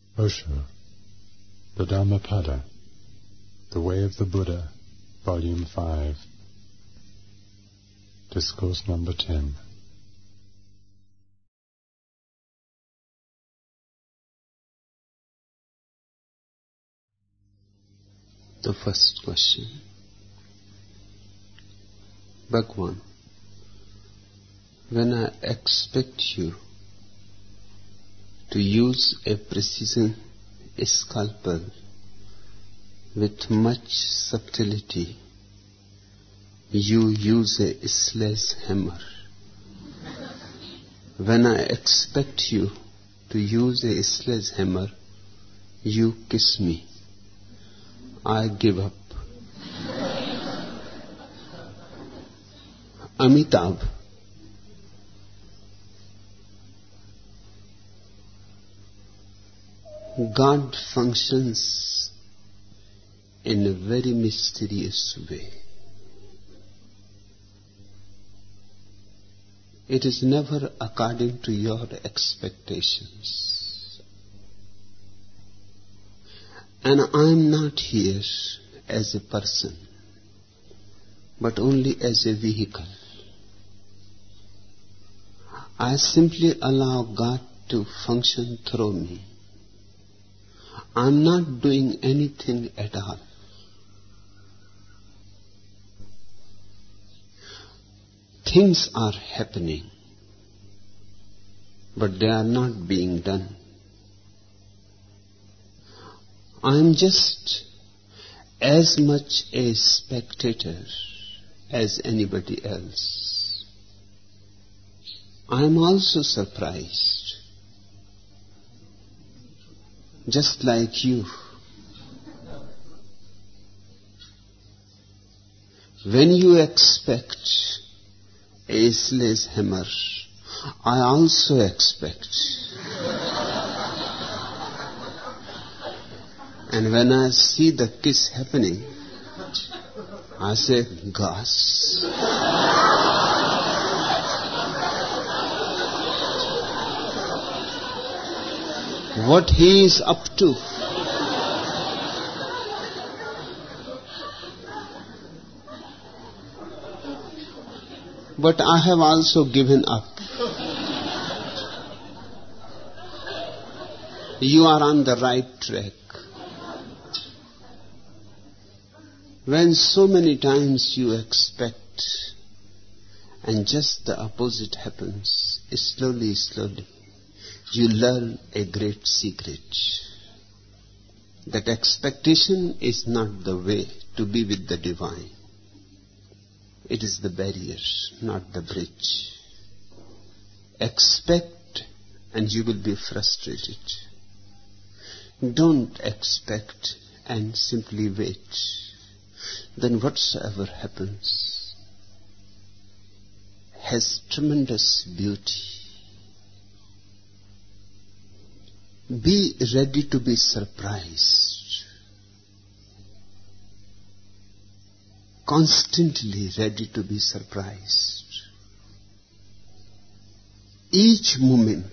Osho, the Dhammapada, The Way of the Buddha, Volume 5, Discourse number 10. The first question. Bhagwan, when I expect you to use a precision scalpel with much subtlety, you use a sledgehammer. When I expect you to use a sledgehammer, you kiss me. I give up. Amitabh, God functions in a very mysterious way. It is never according to your expectations. And I am not here as a person, but only as a vehicle. I simply allow God to function through me. I am not doing anything at all. Things are happening, but they are not being done. I am just as much a spectator as anybody else. I am also surprised, just like you. When you expect a sledgehammer, I also expect. And when I see the kiss happening, I say, gosh. What he is up to. But I have also given up. You are on the right track. When so many times you expect and just the opposite happens, slowly, you learn a great secret. That expectation is not the way to be with the divine. It is the barrier, not the bridge. Expect and you will be frustrated. Don't expect and simply wait. Then whatsoever happens has tremendous beauty. Be ready to be surprised. Constantly ready to be surprised. Each moment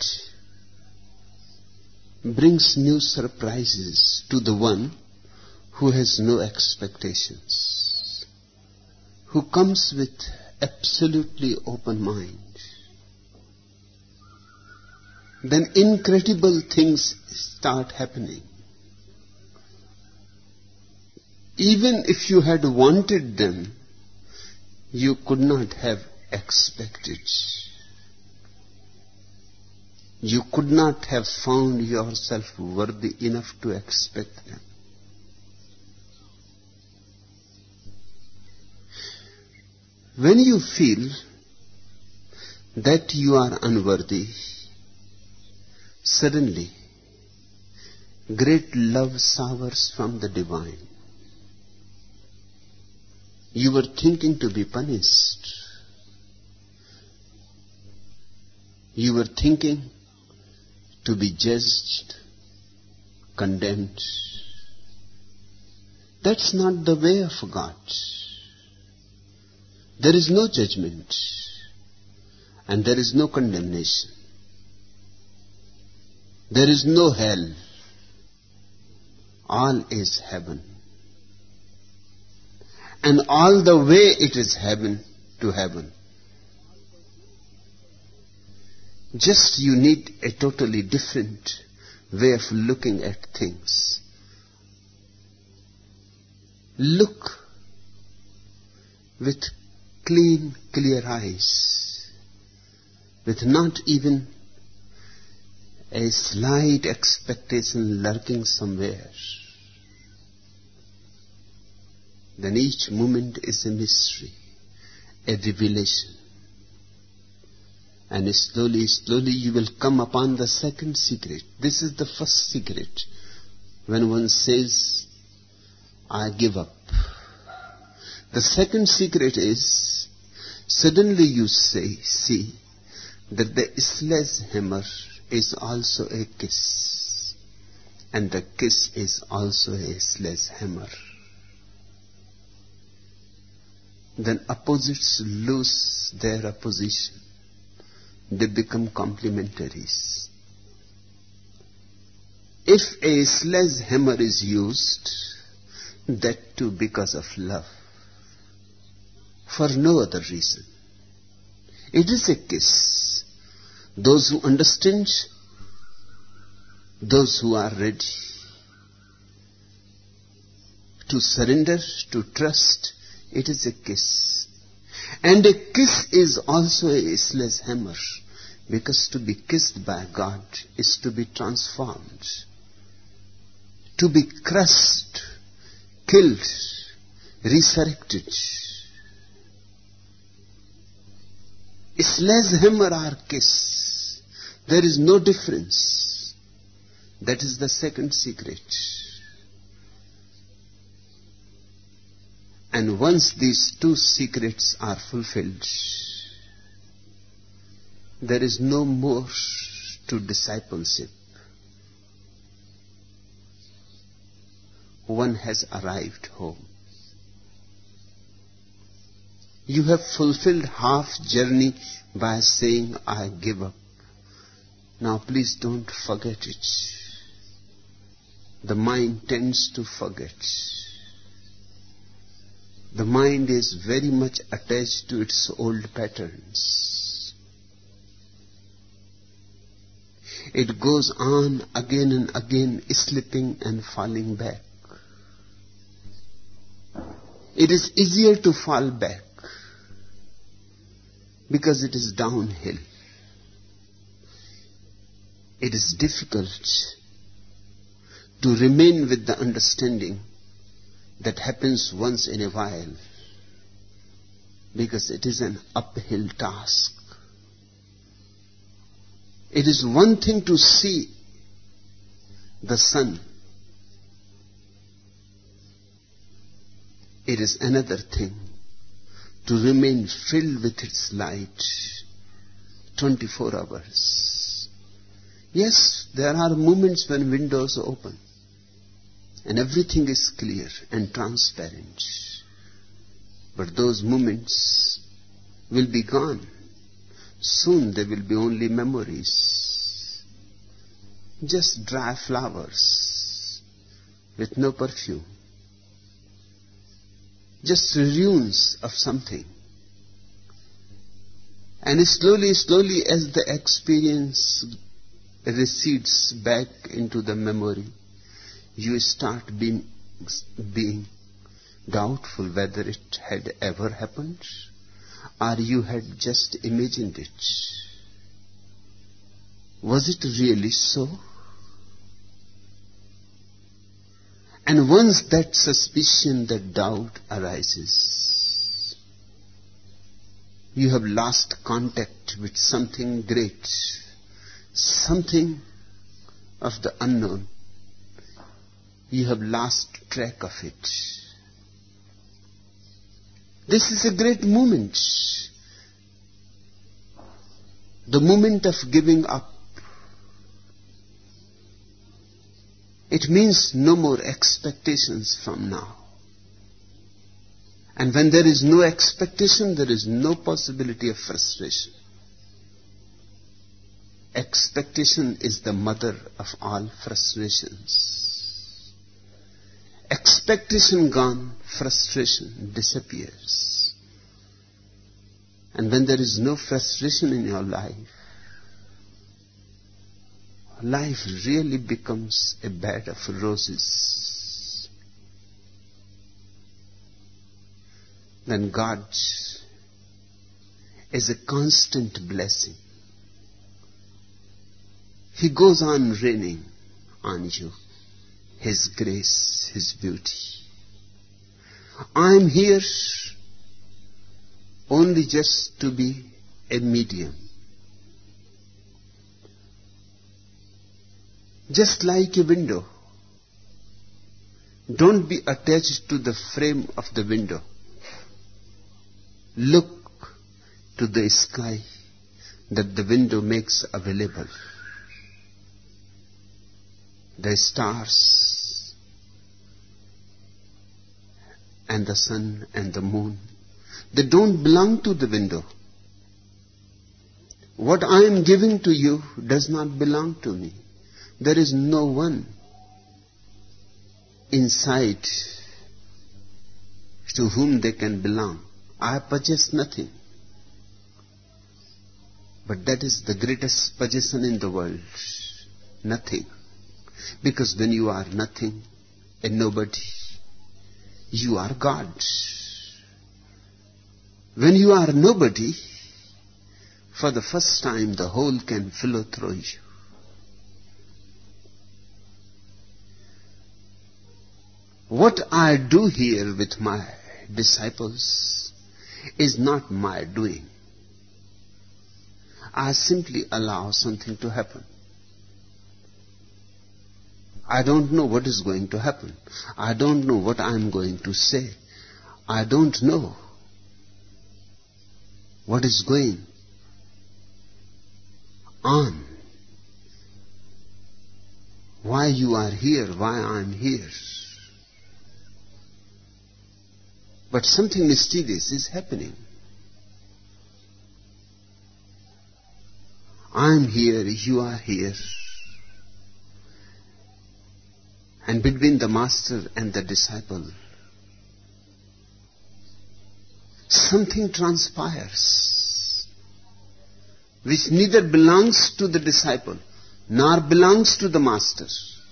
brings new surprises to the one who has no expectations, who comes with absolutely open mind. Then incredible things start happening. Even if you had wanted them, you could not have expected. You could not have found yourself worthy enough to expect them. When you feel that you are unworthy, suddenly great love showers from the divine. You were thinking to be punished. You were thinking to be judged, condemned. That's not the way of God. There is no judgment and there is no condemnation. There is no hell. all is heaven. And all the way it is heaven to heaven. Just you need a totally different way of looking at things. Look with clean, clear eyes, with not even a slight expectation lurking somewhere. Then each moment is a mystery, a revelation. And slowly, slowly you will come upon the second secret. This is the first secret. When one says, I give up. The second secret is, suddenly you see that the sledgehammer is also a kiss. And the kiss is also a sledgehammer. Then opposites lose their opposition. They become complementaries. If a sledgehammer is used, that too because of love, for no other reason. It is a kiss. Those who understand, those who are ready to surrender, to trust, it is a kiss. And a kiss is also a sledgehammer, because to be kissed by God is to be transformed, to be crushed, killed, resurrected. A sledgehammer or kiss, there is no difference. That is the second secret. And once these two secrets are fulfilled, there is no more to discipleship. One has arrived home. You have fulfilled half journey by saying, I give up. Now please don't forget it. The mind tends to forget. The mind is very much attached to its old patterns. It goes on again and again, slipping and falling back. It is easier to fall back because it is downhill. It is difficult to remain with the understanding that happens once in a while, because it is an uphill task. It is one thing to see the sun. It is another thing to remain filled with its light 24 hours. Yes, there are moments when windows open and everything is clear and transparent. But those moments will be gone. Soon there will be only memories. Just dry flowers with no perfume. Just ruins of something. And slowly, slowly as the experience recedes back into the memory, you start being doubtful whether it had ever happened or you had just imagined it. Was it really so? And once that suspicion, that doubt arises, you have lost contact with something great, something of the unknown. You have lost track of it. This is a great moment. The moment of giving up. It means no more expectations from now. And when there is no expectation, there is no possibility of frustration. Expectation is the mother of all frustrations. Expectation gone, frustration disappears. And when there is no frustration in your life, life really becomes a bed of roses. Then God is a constant blessing. He goes on raining on you His grace, His beauty. I'm here only just to be a medium. Just like a window. Don't be attached to the frame of the window. Look to the sky that the window makes available. The stars and the sun and the moon, they don't belong to the window. What I am giving to you does not belong to me. There is no one inside to whom they can belong. I possess nothing. But that is the greatest possession in the world. Nothing. Because when you are nothing, a nobody, you are God. When you are nobody, for the first time the whole can flow through you. What I do here with my disciples is not my doing. I simply allow something to happen. I don't know what is going to happen. I don't know what I am going to say. I don't know what is going on. Why you are here, why I am here. But something mysterious is happening. I am here, you are here. And between the master and the disciple, something transpires which neither belongs to the disciple nor belongs to the master.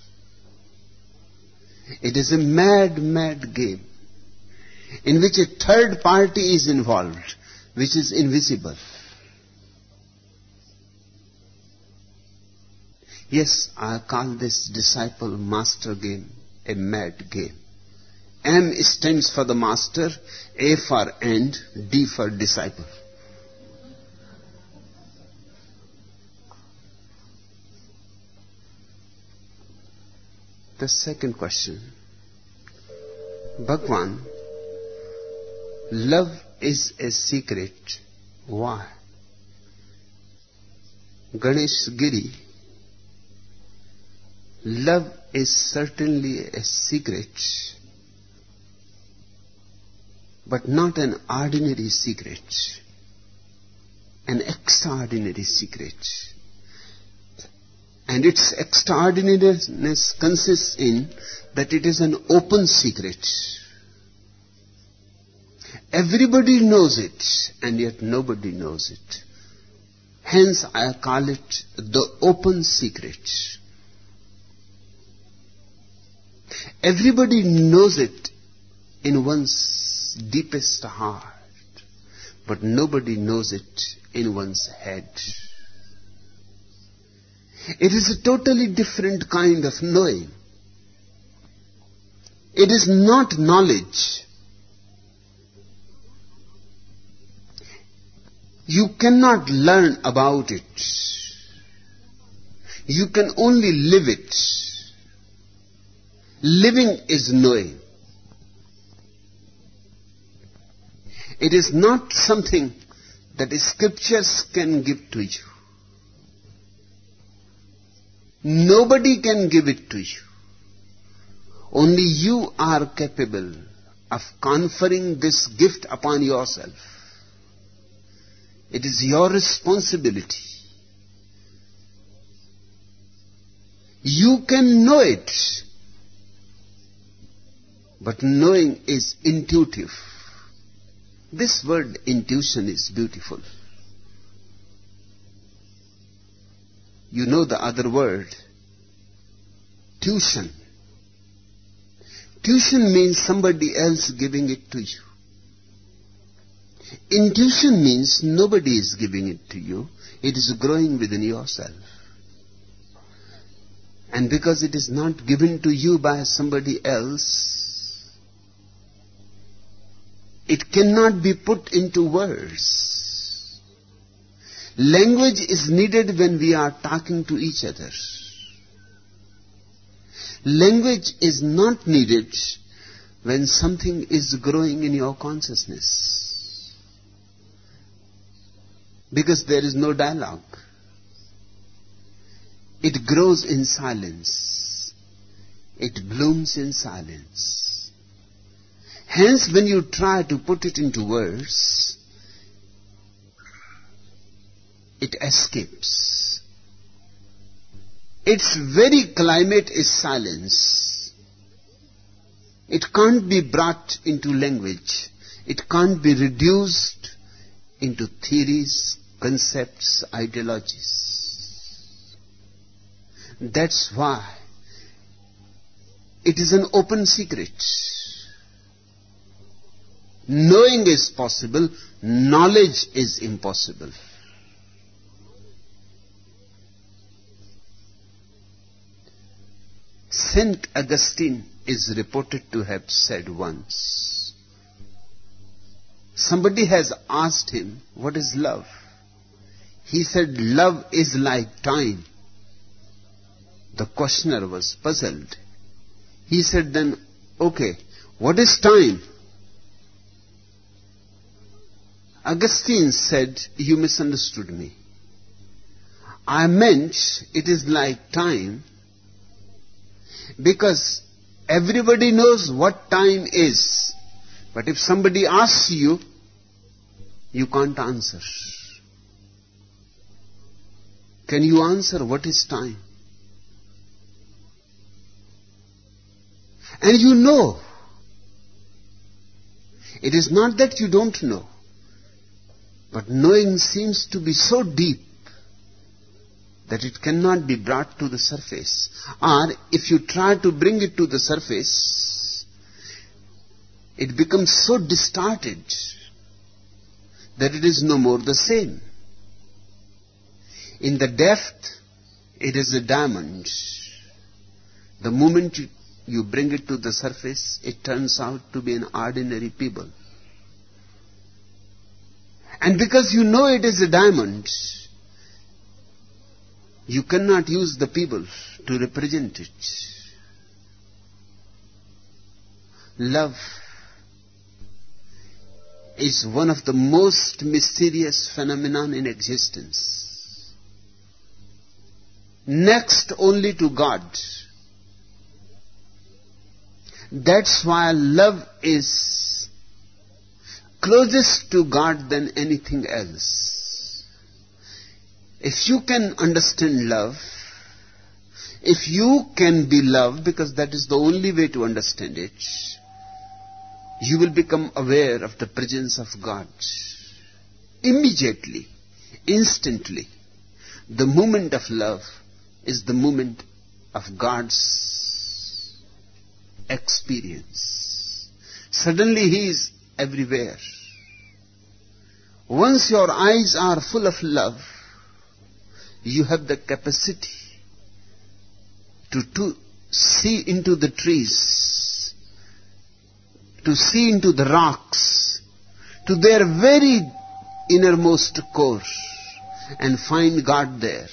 It is a mad, mad game in which a third party is involved, which is invisible. Yes, I call this disciple-master game a mad game. M stands for the master, A for end, D for disciple. The second question. Bhagwan, love is a secret. Why? Ganesh Giri, love is certainly a secret, but not an ordinary secret, an extraordinary secret. And its extraordinariness consists in that it is an open secret. Everybody knows it, and yet nobody knows it. Hence I call it the open secret. Everybody knows it in one's deepest heart, but nobody knows it in one's head. It is a totally different kind of knowing. It is not knowledge. You cannot learn about it. You can only live it. Living is knowing. It is not something that the scriptures can give to you. Nobody can give it to you. Only you are capable of conferring this gift upon yourself. It is your responsibility. You can know it. But knowing is intuitive. This word intuition is beautiful. You know the other word, tuition. Tuition means somebody else giving it to you. Intuition means nobody is giving it to you. It is growing within yourself. And because it is not given to you by somebody else, it cannot be put into words. Language is needed when we are talking to each other. Language is not needed when something is growing in your consciousness, because there is no dialogue. It grows in silence. It blooms in silence. Hence, when you try to put it into words, it escapes. Its very climate is silence. It can't be brought into language. It can't be reduced into theories, concepts, ideologies. That's why it is an open secret. Knowing is possible, knowledge is impossible. Saint Augustine is reported to have said once, somebody has asked him, what is love? He said, love is like time. The questioner was puzzled. He said then, okay, what is time? Augustine said, you misunderstood me. I meant it is like time because everybody knows what time is. But if somebody asks you, you can't answer. Can you answer what is time? And you know. It is not that you don't know, but knowing seems to be so deep that it cannot be brought to the surface. Or if you try to bring it to the surface, it becomes so distorted that it is no more the same. In the depth, it is a diamond. The moment you bring it to the surface, it turns out to be an ordinary pebble. And because you know it is a diamond, you cannot use the pebble to represent it. Love is one of the most mysterious phenomena in existence, next only to God. That's why love is closest to God than anything else. If you can understand love, if you can be loved, because that is the only way to understand it, you will become aware of the presence of God. Immediately, instantly, the moment of love is the moment of God's experience. Suddenly He is everywhere. Once your eyes are full of love, you have the capacity to see into the trees, to see into the rocks, to their very innermost core, and find God there.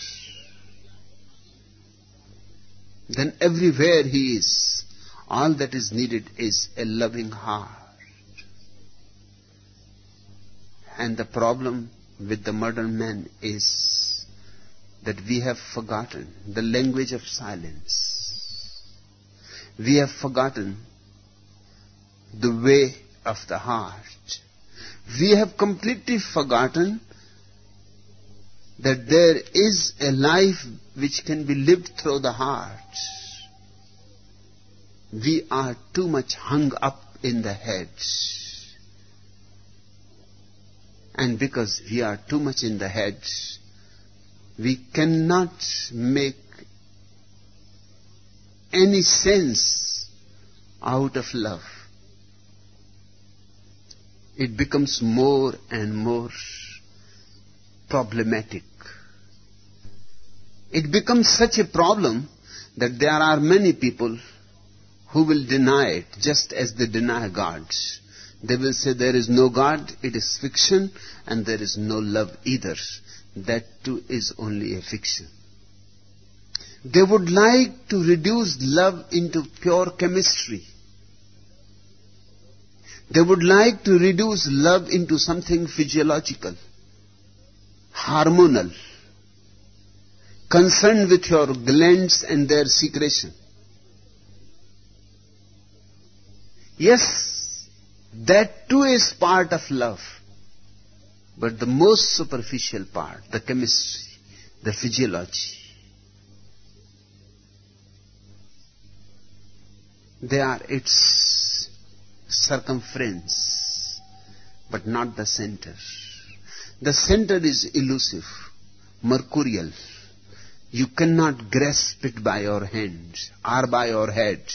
Then everywhere He is. All that is needed is a loving heart. And the problem with the modern man is that we have forgotten the language of silence. We have forgotten the way of the heart. We have completely forgotten that there is a life which can be lived through the heart. we are too much hung up in the head. And because we are too much in the head, we cannot make any sense out of love. It becomes more and more problematic. It becomes such a problem that there are many people who will deny it, just as they deny God. They will say there is no God, it is fiction, and there is no love either. That too is only a fiction. They would like to reduce love into pure chemistry. They would like to reduce love into something physiological, hormonal, concerned with your glands and their secretion. Yes, that too is part of love. But the most superficial part, the chemistry, the physiology, they are its circumference, but not the center. The center is elusive, mercurial. You cannot grasp it by your hand or by your head.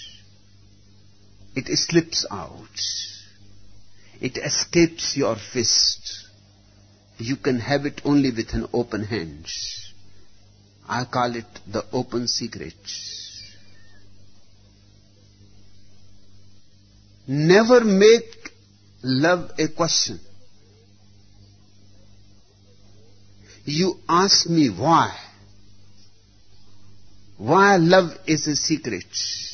It slips out. It escapes your fist. You can have it only with an open hand. I call it the open secret. Never make love a question. You ask me why. Why love is a secret.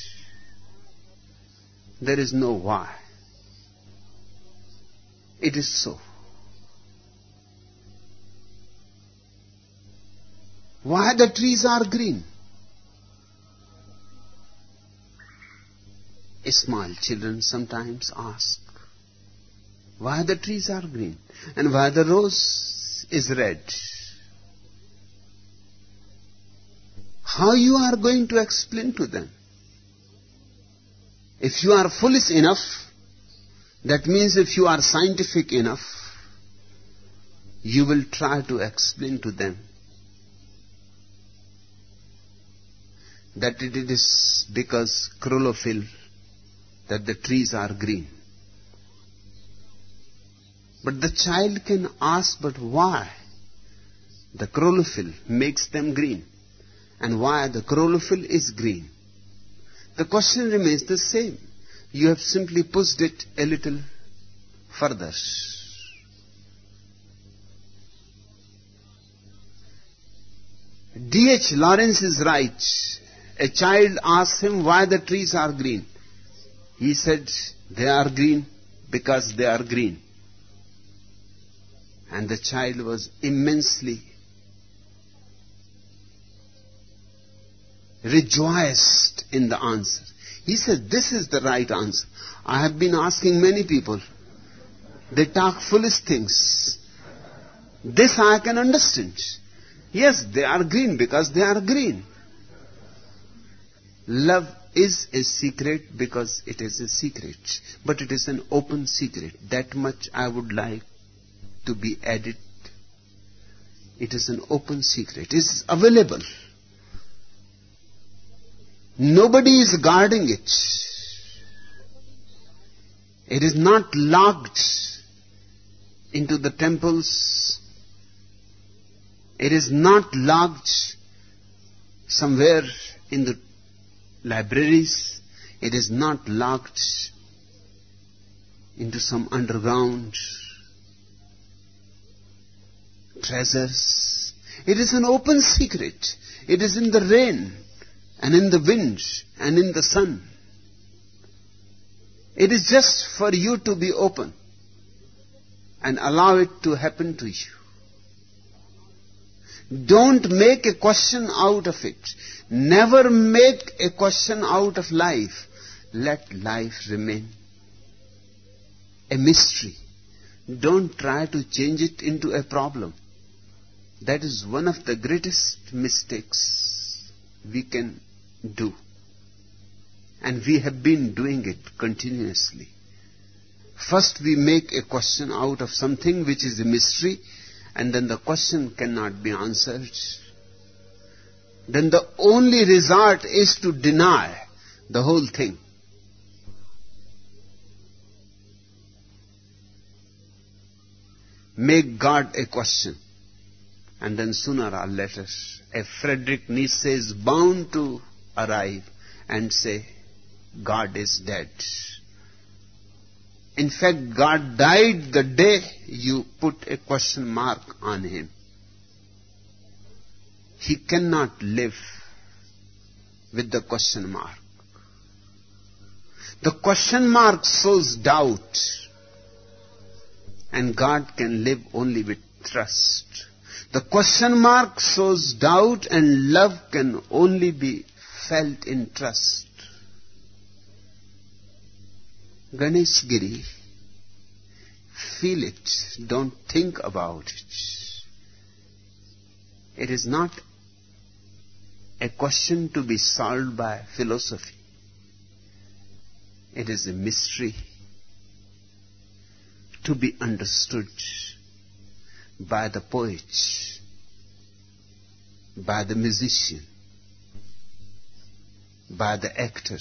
There is no why. It is so. Why the trees are green? Small children sometimes ask, why the trees are green and why the rose is red? How you are going to explain to them? If you are foolish enough, that means if you are scientific enough, you will try to explain to them that it is because chlorophyll that the trees are green. But the child can ask, but why the chlorophyll makes them green and why the chlorophyll is green? The question remains the same. You have simply pushed it a little further. D.H. Lawrence is right. A child asked him why the trees are green. He said, they are green because they are green. And the child was immensely rejoiced in the answer. He said, this is the right answer. I have been asking many people. They talk foolish things. This I can understand. Yes, they are green because they are green. Love is a secret because it is a secret. But it is an open secret. That much I would like to be added. It is an open secret. It is available. Nobody is guarding it. It is not locked into the temples. It is not locked somewhere in the libraries. It is not locked into some underground treasures. It is an open secret. It is in the rain and in the wind and in the sun. It is just for you to be open and allow it to happen to you. Don't make a question out of it. Never make a question out of life. Let life remain a mystery. Don't try to change it into a problem. That is one of the greatest mistakes we can do. And we have been doing it continuously. First we make a question out of something which is a mystery, and then the question cannot be answered. Then the only result is to deny the whole thing. Make God a question. And then sooner or later, a Friedrich Nietzsche is bound to arrive and say, God is dead. In fact, God died the day you put a question mark on him. He cannot live with the question mark. The question mark sows doubt, and God can live only with trust. The question mark sows doubt, and love can only be felt in trust. Ganesh Giri, feel it, don't think about it. It is not a question to be solved by philosophy. It is a mystery to be understood by the poet, by the musician, by the actor.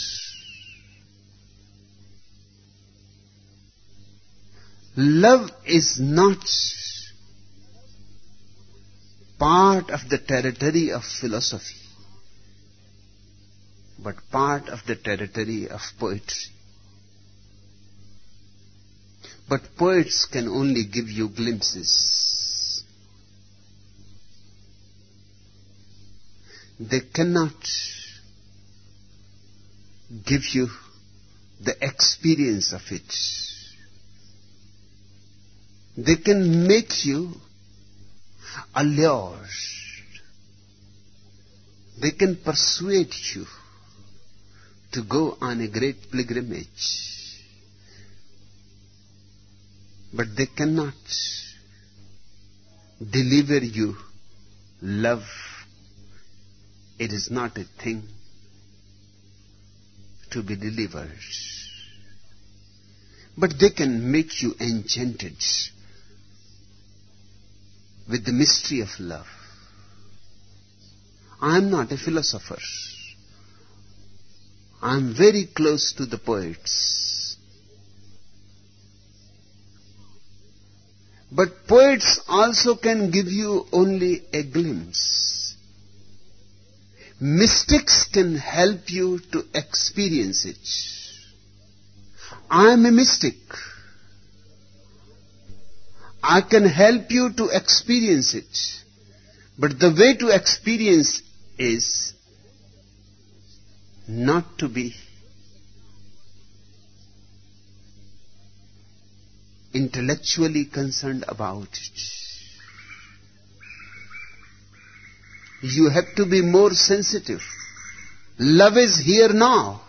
Love is not part of the territory of philosophy, but part of the territory of poetry. But poets can only give you glimpses. They cannot give you the experience of it. They can make you allured. They can persuade you to go on a great pilgrimage. But they cannot deliver you love. It is not a thing to be delivered. But they can make you enchanted with the mystery of love. I am not a philosopher. I am very close to the poets. But poets also can give you only a glimpse. Mystics can help you to experience it. I am a mystic. I can help you to experience it. But the way to experience is not to be intellectually concerned about it. You have to be more sensitive. Love is here now.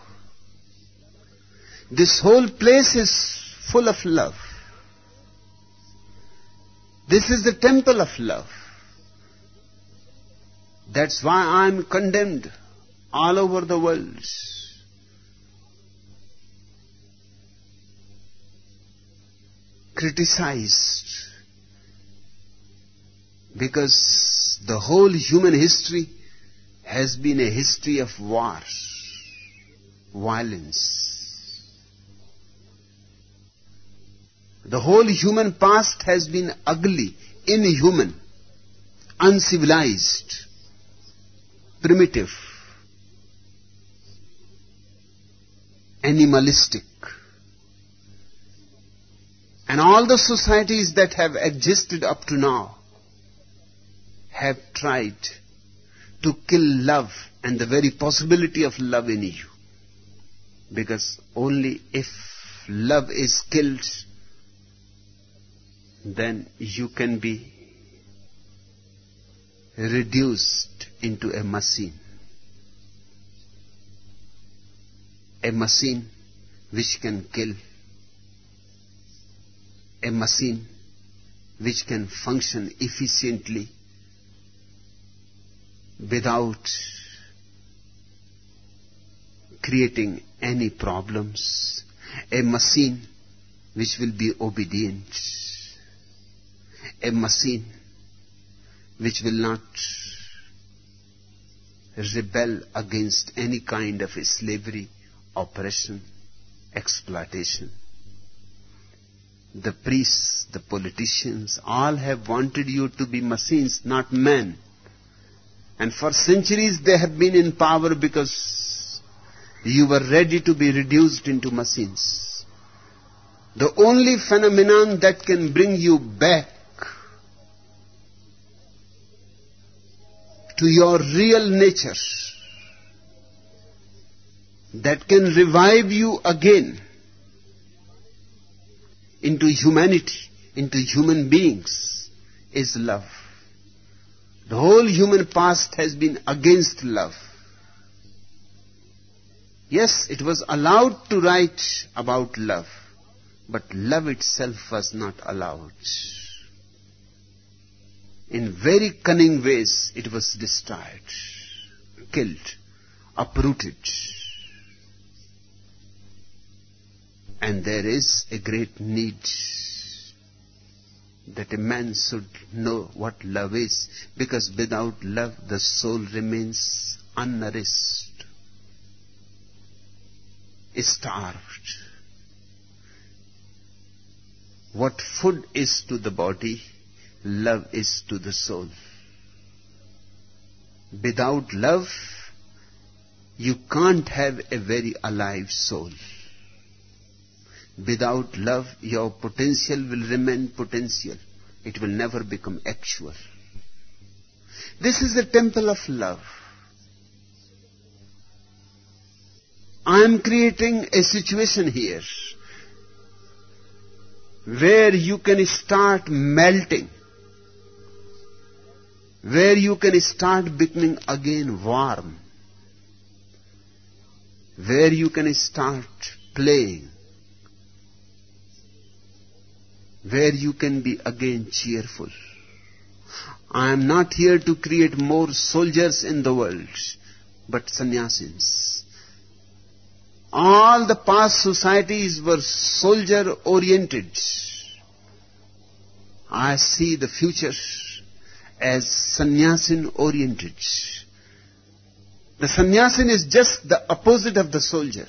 This whole place is full of love. This is the temple of love. That's why I am condemned all over the world. Criticized. Because the whole human history has been a history of war, violence. The whole human past has been ugly, inhuman, uncivilized, primitive, animalistic. And all the societies that have existed up to now have tried to kill love and the very possibility of love in you. Because only if love is killed, then you can be reduced into a machine. A machine which can kill. A machine which can function efficiently without creating any problems, a machine which will be obedient, a machine which will not rebel against any kind of slavery, oppression, exploitation. The priests, the politicians, all have wanted you to be machines, not men. And for centuries they have been in power because you were ready to be reduced into machines. The only phenomenon that can bring you back to your real nature, that can revive you again into humanity, into human beings, is love. The whole human past has been against love. Yes, it was allowed to write about love, but love itself was not allowed. In very cunning ways it was destroyed, killed, uprooted. And there is a great need that a man should know what love is, because without love the soul remains unnourished, starved. What food is to the body, love is to the soul. Without love, you can't have a very alive soul. Without love, your potential will remain potential. It will never become actual. This is the temple of love. I am creating a situation here where you can start melting, where you can start becoming again warm, where you can start playing, where you can be again cheerful. I am not here to create more soldiers in the world, but sannyasins. All the past societies were soldier-oriented. I see the future as sannyasin-oriented. The sannyasin is just the opposite of the soldier.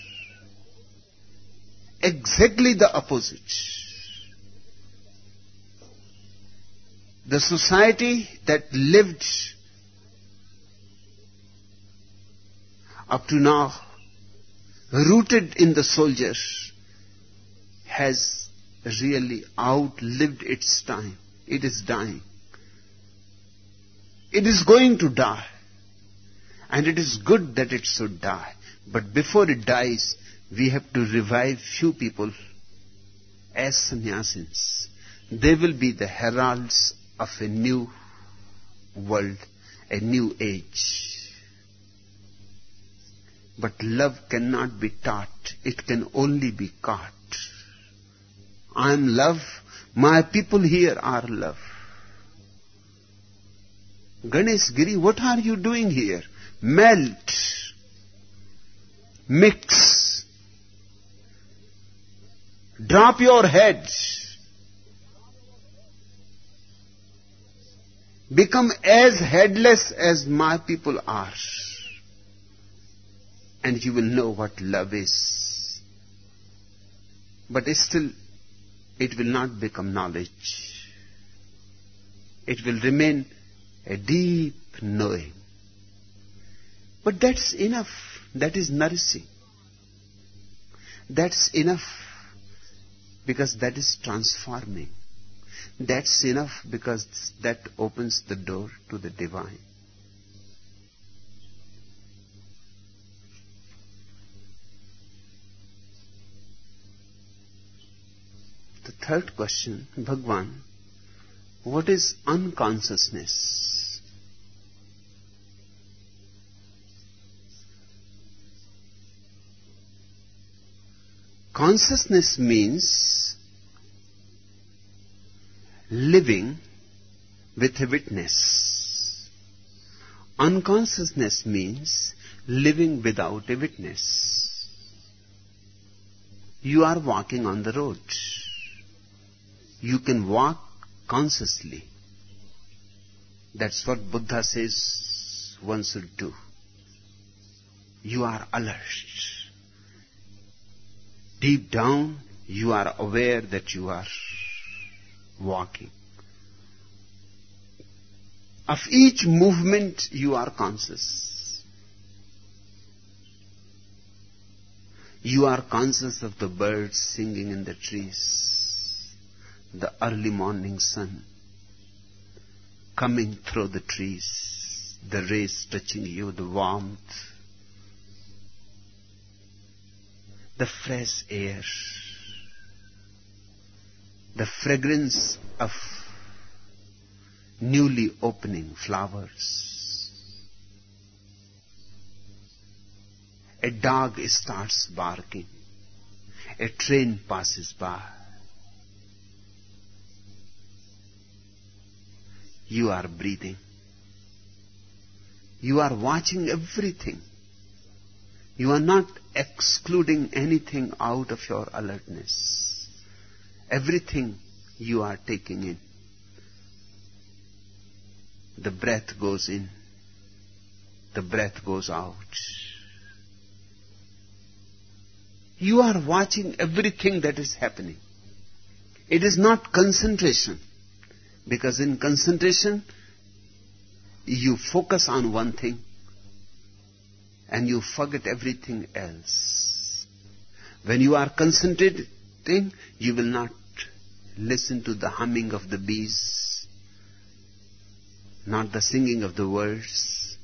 Exactly the opposite. The society that lived up to now, rooted in the soldiers, has really outlived its time. It is dying. It is going to die. And it is good that it should die. But before it dies, we have to revive few people as sannyasins. They will be the heralds of a new world, a new age. But love cannot be taught. It can only be caught. I am love. My people here are love. Ganesh Giri, what are you doing here? Melt. Mix. Drop your head. Become as headless as my people are. And you will know what love is. But still, it will not become knowledge. It will remain a deep knowing. But that's enough. That is nourishing. That's enough, because that is transforming. That's enough, because that opens the door to the divine. The third question, Bhagwan, what is unconsciousness? Consciousness means living with a witness. Unconsciousness means living without a witness. You are walking on the road. You can walk consciously. That's what Buddha says one should do. You are alert. Deep down, you are aware that you are walking. Of each movement, you are conscious. You are conscious of the birds singing in the trees, the early morning sun coming through the trees, the rays touching you, the warmth, the fresh air, the fragrance of newly opening flowers. A dog starts barking. A train passes by. You are breathing. You are watching everything. You are not excluding anything out of your alertness. Everything you are taking in. The breath goes in. The breath goes out. You are watching everything that is happening. It is not concentration. Because in concentration, you focus on one thing and you forget everything else. When you are concentrating, you will not listen to the humming of the bees, not the singing of the birds.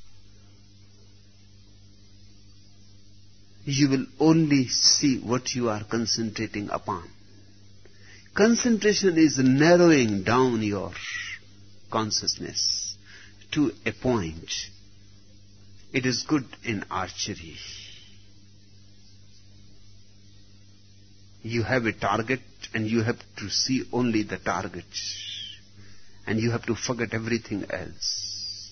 You will only see what you are concentrating upon. Concentration is narrowing down your consciousness to a point. It is good in archery. You have a target and you have to see only the target. And you have to forget everything else.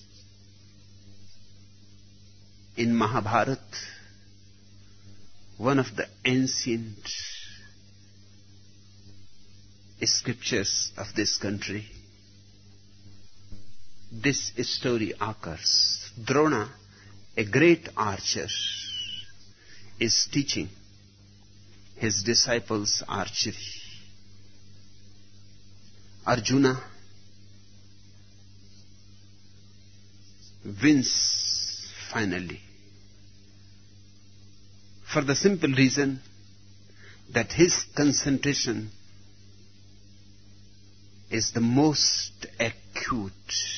In Mahabharata, one of the ancient scriptures of this country, this story occurs. Drona, a great archer, is teaching his disciples archery. Arjuna wins finally, for the simple reason that his concentration is the most acute.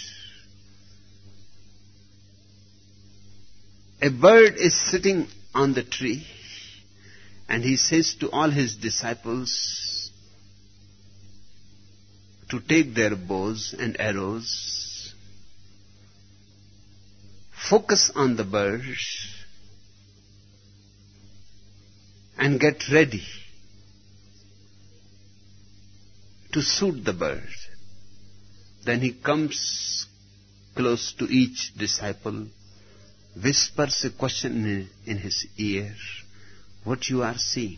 A bird is sitting on the tree and he says to all his disciples to take their bows and arrows, focus on the bird and get ready to shoot the bird. Then he comes close to each disciple, whispers a question in his ear, what you are seeing.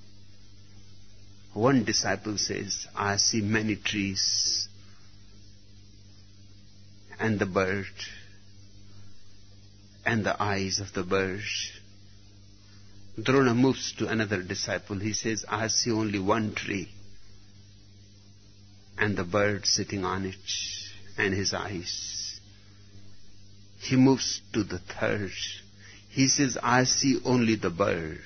One disciple says, I see many trees and the bird and the eyes of the bird. Drona moves to another disciple. He says, I see only one tree and the bird sitting on it and his eyes. He moves to the third. He says, I see only the bird.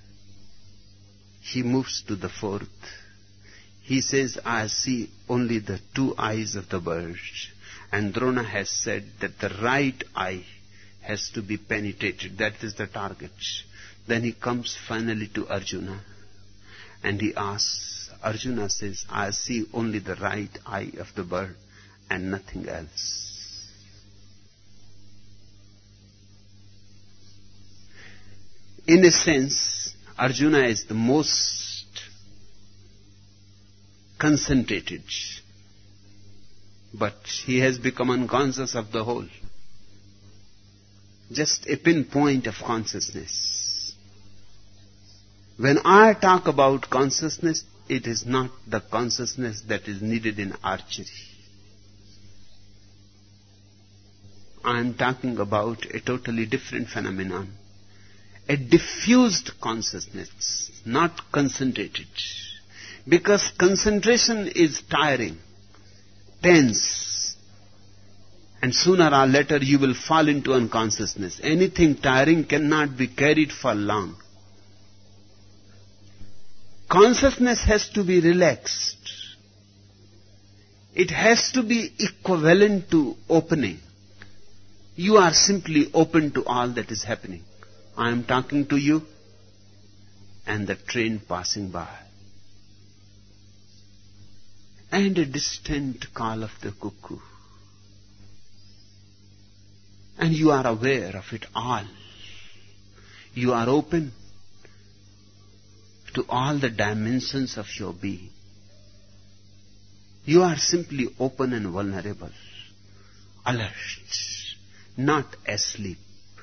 He moves to the fourth. He says, I see only the two eyes of the bird. And Drona has said that the right eye has to be penetrated. That is the target. Then he comes finally to Arjuna and he asks, Arjuna says, I see only the right eye of the bird and nothing else. In a sense, Arjuna is the most concentrated, but he has become unconscious of the whole. just a pinpoint of consciousness. When I talk about consciousness, it is not the consciousness that is needed in archery. I am talking about a totally different phenomenon. A diffused consciousness, not concentrated. Because concentration is tiring, tense, and sooner or later you will fall into unconsciousness. Anything tiring cannot be carried for long. Consciousness has to be relaxed. It has to be equivalent to opening. You are simply open to all that is happening. I am talking to you and the train passing by. And a distant call of the cuckoo. And you are aware of it all. You are open to all the dimensions of your being. You are simply open and vulnerable, alert, not asleep.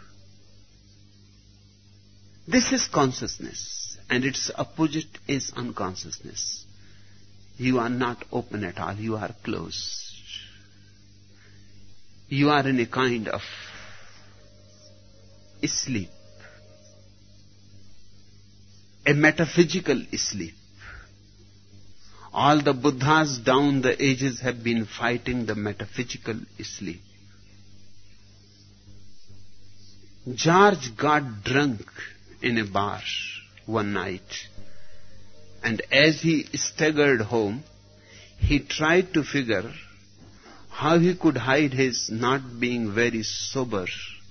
This is consciousness, and its opposite is unconsciousness. You are not open at all, you are closed. You are in a kind of sleep, a metaphysical sleep. All the Buddhas down the ages have been fighting the metaphysical sleep. George got drunk in a bar one night, and as he staggered home, he tried to figure how he could hide his not being very sober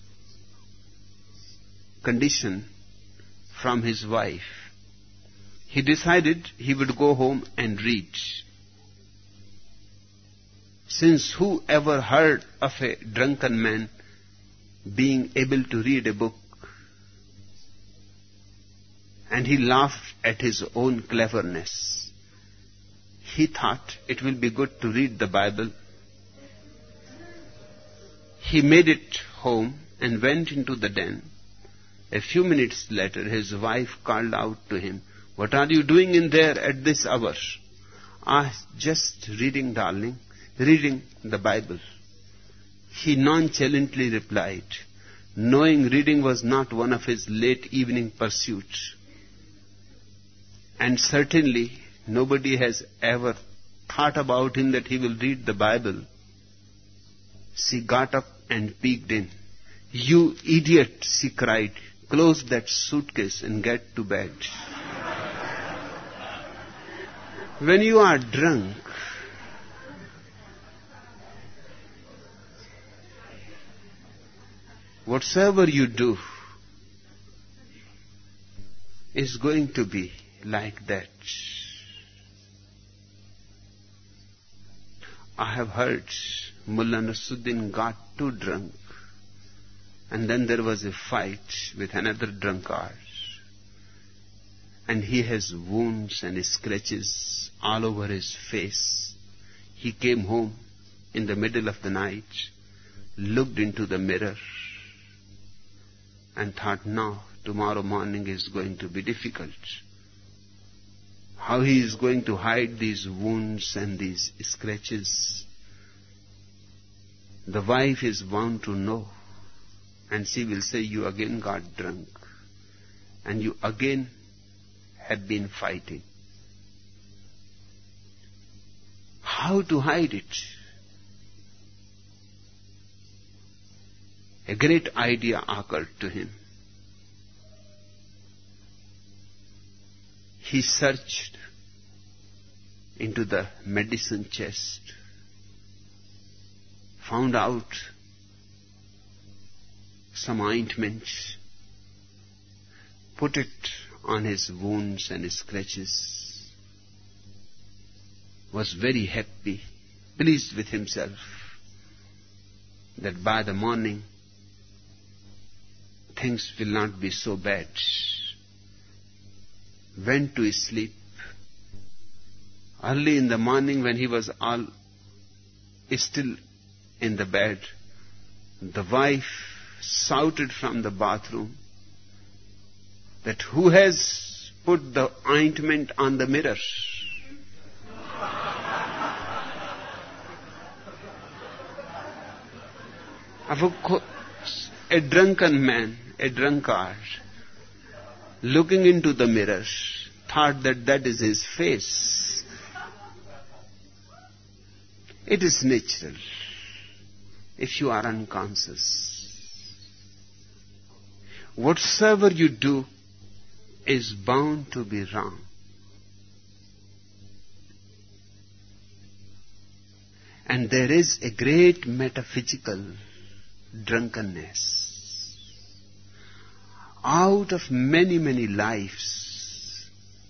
condition from his wife. He decided he would go home and read. Since who ever heard of a drunken man being able to read a book? And he laughed at his own cleverness. He thought it will be good to read the Bible. He made it home and went into the den. A few minutes later, his wife called out to him, "What are you doing in there at this hour?" "Just reading, darling, reading the Bible." He nonchalantly replied, knowing reading was not one of his late evening pursuits. And certainly nobody has ever thought about him that he will read the Bible. She got up and peeked in. "You idiot," she cried, "close that suitcase and get to bed." When you are drunk, whatsoever you do is going to be like that. I have heard Mullah Nasruddin got too drunk, and then there was a fight with another drunkard, and he has wounds and scratches all over his face. He came home in the middle of the night, looked into the mirror, and thought, "Now, tomorrow morning is going to be difficult. How he is going to hide these wounds and these scratches? The wife is bound to know, and she will say, 'You again got drunk, and you again have been fighting.'" How to hide it? A great idea occurred to him. He searched into the medicine chest, found out some ointment, put it on his wounds and scratches, was very happy, pleased with himself, that by the morning things will not be so bad. Went to sleep. Early in the morning, when he was still in the bed, the wife shouted from the bathroom that who has put the ointment on the mirror? Of course, a drunken man, a drunkard, looking into the mirror, thought that that is his face. It is natural if you are unconscious. Whatsoever you do is bound to be wrong. And there is a great metaphysical drunkenness. Out of many, many lives,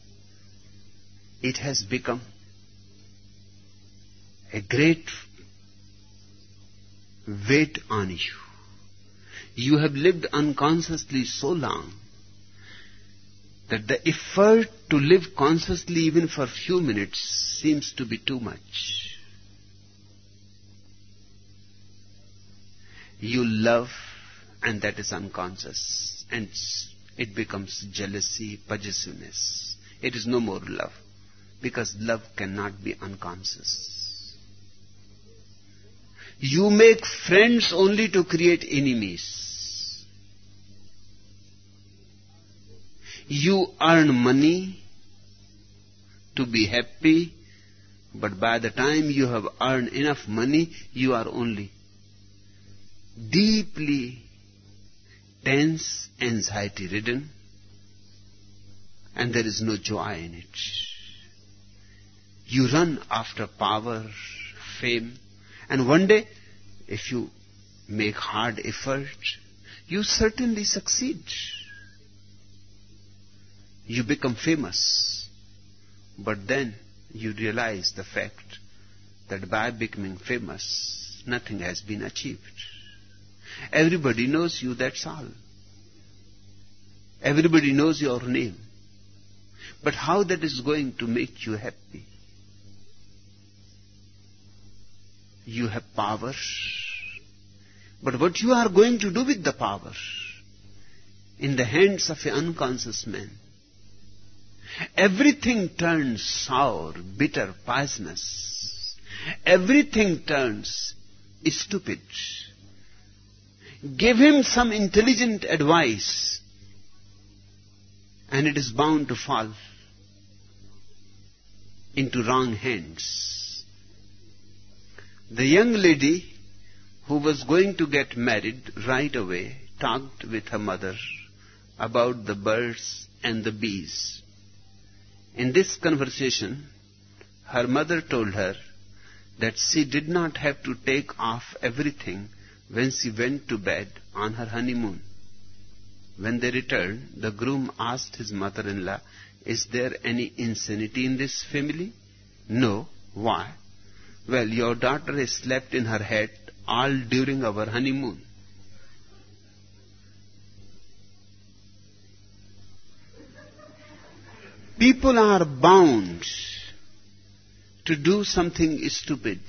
it has become a great weight on you. You have lived unconsciously so long that the effort to live consciously even for a few minutes seems to be too much. You love, and that is unconscious, and it becomes jealousy, possessiveness. It is no more love, because love cannot be unconscious. You make friends only to create enemies. You earn money to be happy, but by the time you have earned enough money, you are only deeply tense, anxiety-ridden, and there is no joy in it. You run after power, fame, and one day, if you make hard effort, you certainly succeed. You become famous, but then you realize the fact that by becoming famous, nothing has been achieved. Everybody knows you, that's all. Everybody knows your name. But how that is going to make you happy? You have power. But what you are going to do with the power? In the hands of an unconscious man, everything turns sour, bitter, poisonous. Everything turns stupid. Give him some intelligent advice, and it is bound to fall into wrong hands. The young lady who was going to get married right away talked with her mother about the birds and the bees. In this conversation, her mother told her that she did not have to take off everything when she went to bed on her honeymoon. When they returned, the groom asked his mother-in-law, "Is there any insanity in this family?" "No." "Why?" "Well, your daughter has slept in her hat all during our honeymoon." People are bound to do something stupid.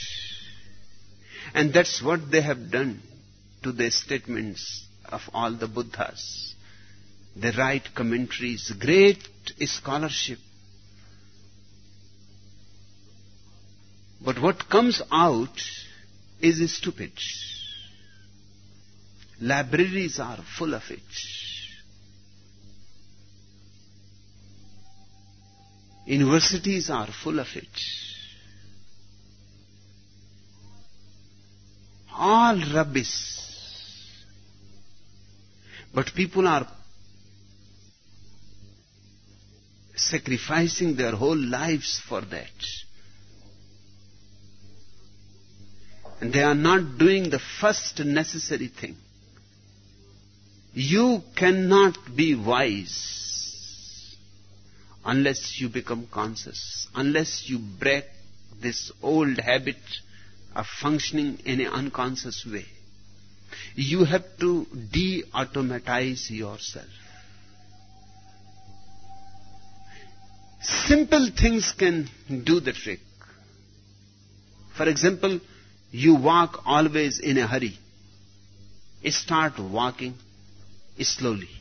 And that's what they have done to the statements of all the Buddhas. They write commentaries, great scholarship. But what comes out is stupid. Libraries are full of it. Universities are full of it. All rubbish. But people are sacrificing their whole lives for that. And they are not doing the first necessary thing. You cannot be wise unless you become conscious, unless you break this old habit of functioning in an unconscious way. You have to de-automatize yourself. Simple things can do the trick. For example, you walk always in a hurry. Start walking slowly.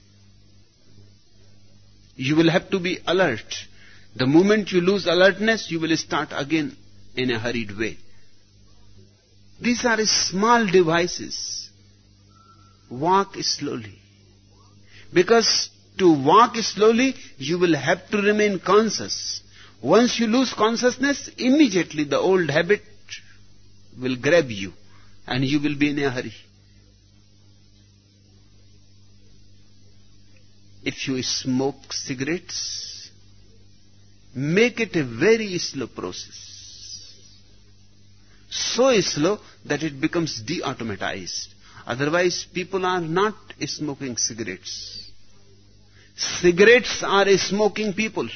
You will have to be alert. The moment you lose alertness, you will start again in a hurried way. These are small devices. Walk slowly. Because to walk slowly, you will have to remain conscious. Once you lose consciousness, immediately the old habit will grab you and you will be in a hurry. If you smoke cigarettes, make it a very slow process. So slow that it becomes de-automatized. Otherwise, people are not smoking cigarettes. Cigarettes are smoking people.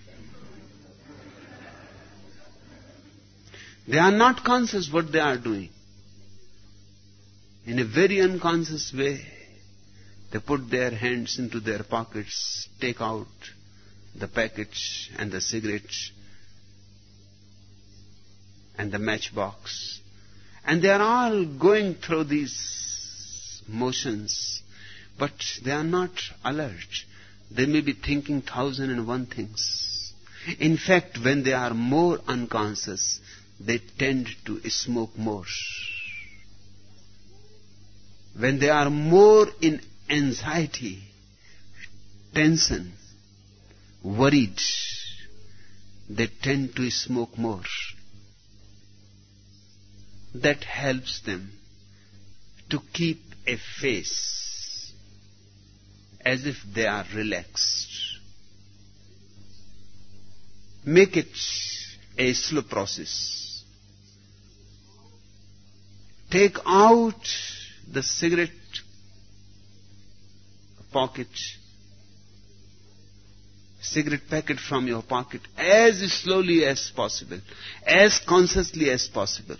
They are not conscious what they are doing. In a very unconscious way, they put their hands into their pockets, take out the package and the cigarette and the matchbox. And they are all going through these motions, but they are not alert. They may be thinking 1,001 things. In fact, when they are more unconscious, they tend to smoke more. When they are more in anxiety, tension, worried, they tend to smoke more. That helps them to keep a face as if they are relaxed. Make it a slow process. Take out the cigarette cigarette packet from your pocket as slowly as possible, as consciously as possible.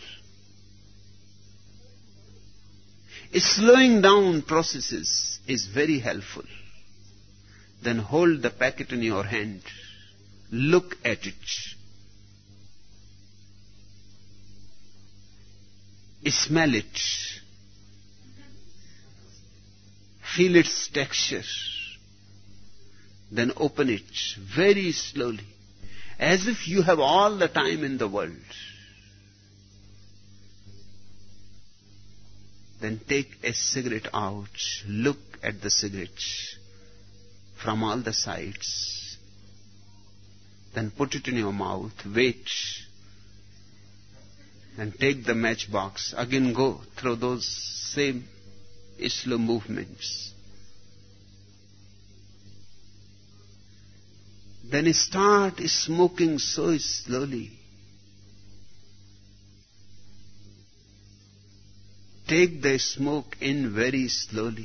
Slowing down processes is very helpful. Then hold the packet in your hand. Look at it. Smell it. Feel its texture. Then open it very slowly, as if you have all the time in the world. Then take a cigarette out. Look at the cigarette from all the sides. Then put it in your mouth. Wait. Then take the matchbox. Again go through those same slow movements. Then start smoking so slowly. Take the smoke in very slowly.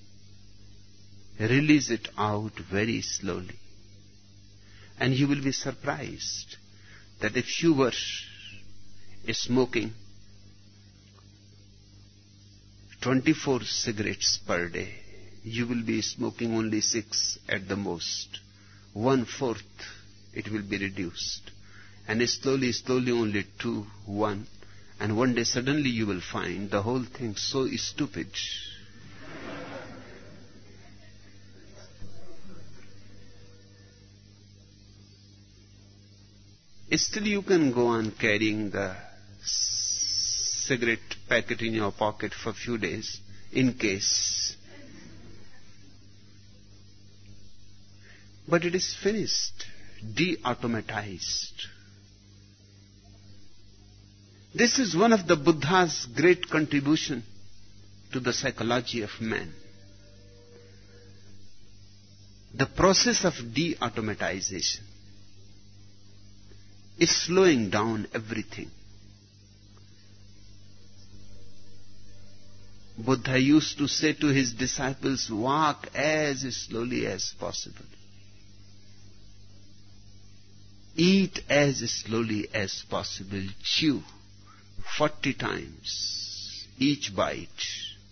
Release it out very slowly. And you will be surprised that if you were smoking 24 cigarettes per day, you will be smoking only 6 at the most. 1/4 it will be reduced. And slowly, only 2, 1. And one day suddenly you will find the whole thing so stupid. Still you can go on carrying the cigarette packet in your pocket for a few days, in case. But it is finished, de-automatized. This is one of the Buddha's great contribution to the psychology of man. The process of de-automatization is slowing down everything. Buddha used to say to his disciples, walk as slowly as possible. Eat as slowly as possible. Chew 40 times each bite.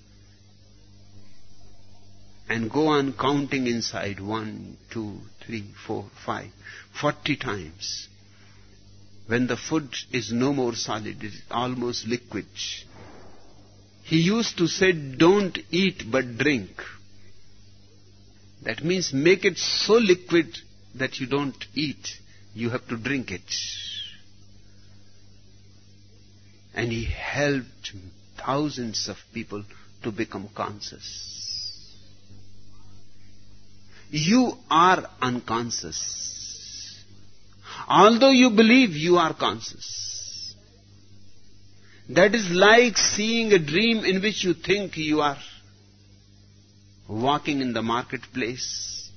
And go on counting inside 1, 2, 3, 4, 5, 40 times. When the food is no more solid, it is almost liquid, He used to say, don't eat but drink. That means make it so liquid that you don't eat. You have to drink it. And he helped thousands of people to become conscious. You are unconscious. Although you believe you are conscious. That is like seeing a dream in which you think you are walking in the marketplace.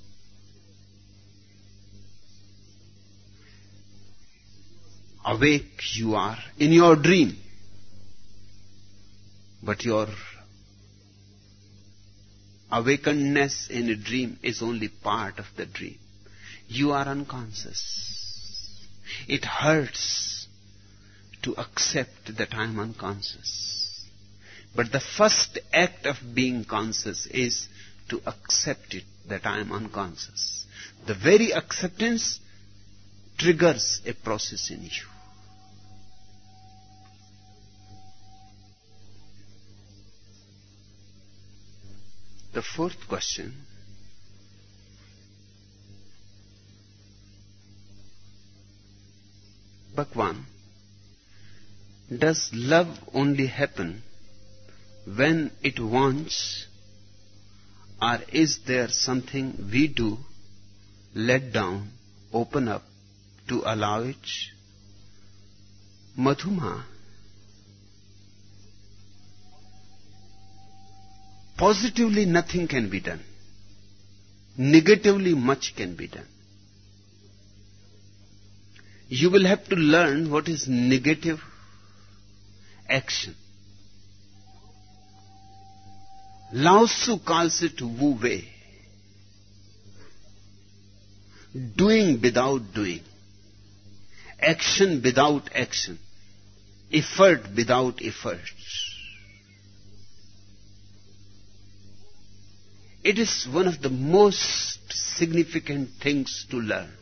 Awake you are in your dream. But your awakenedness in a dream is only part of the dream. You are unconscious. It hurts to accept that I am unconscious. But the first act of being conscious is to accept it, that I am unconscious. The very acceptance triggers a process in you. The fourth question, Bhagwan, does love only happen when it wants, or is there something we do, let down, open up to allow it? Madhuma, positively nothing can be done. Negatively much can be done. You will have to learn what is negative action. Lao Tzu calls it Wu Wei. Doing without doing. Action without action. Effort without effort. It is one of the most significant things to learn.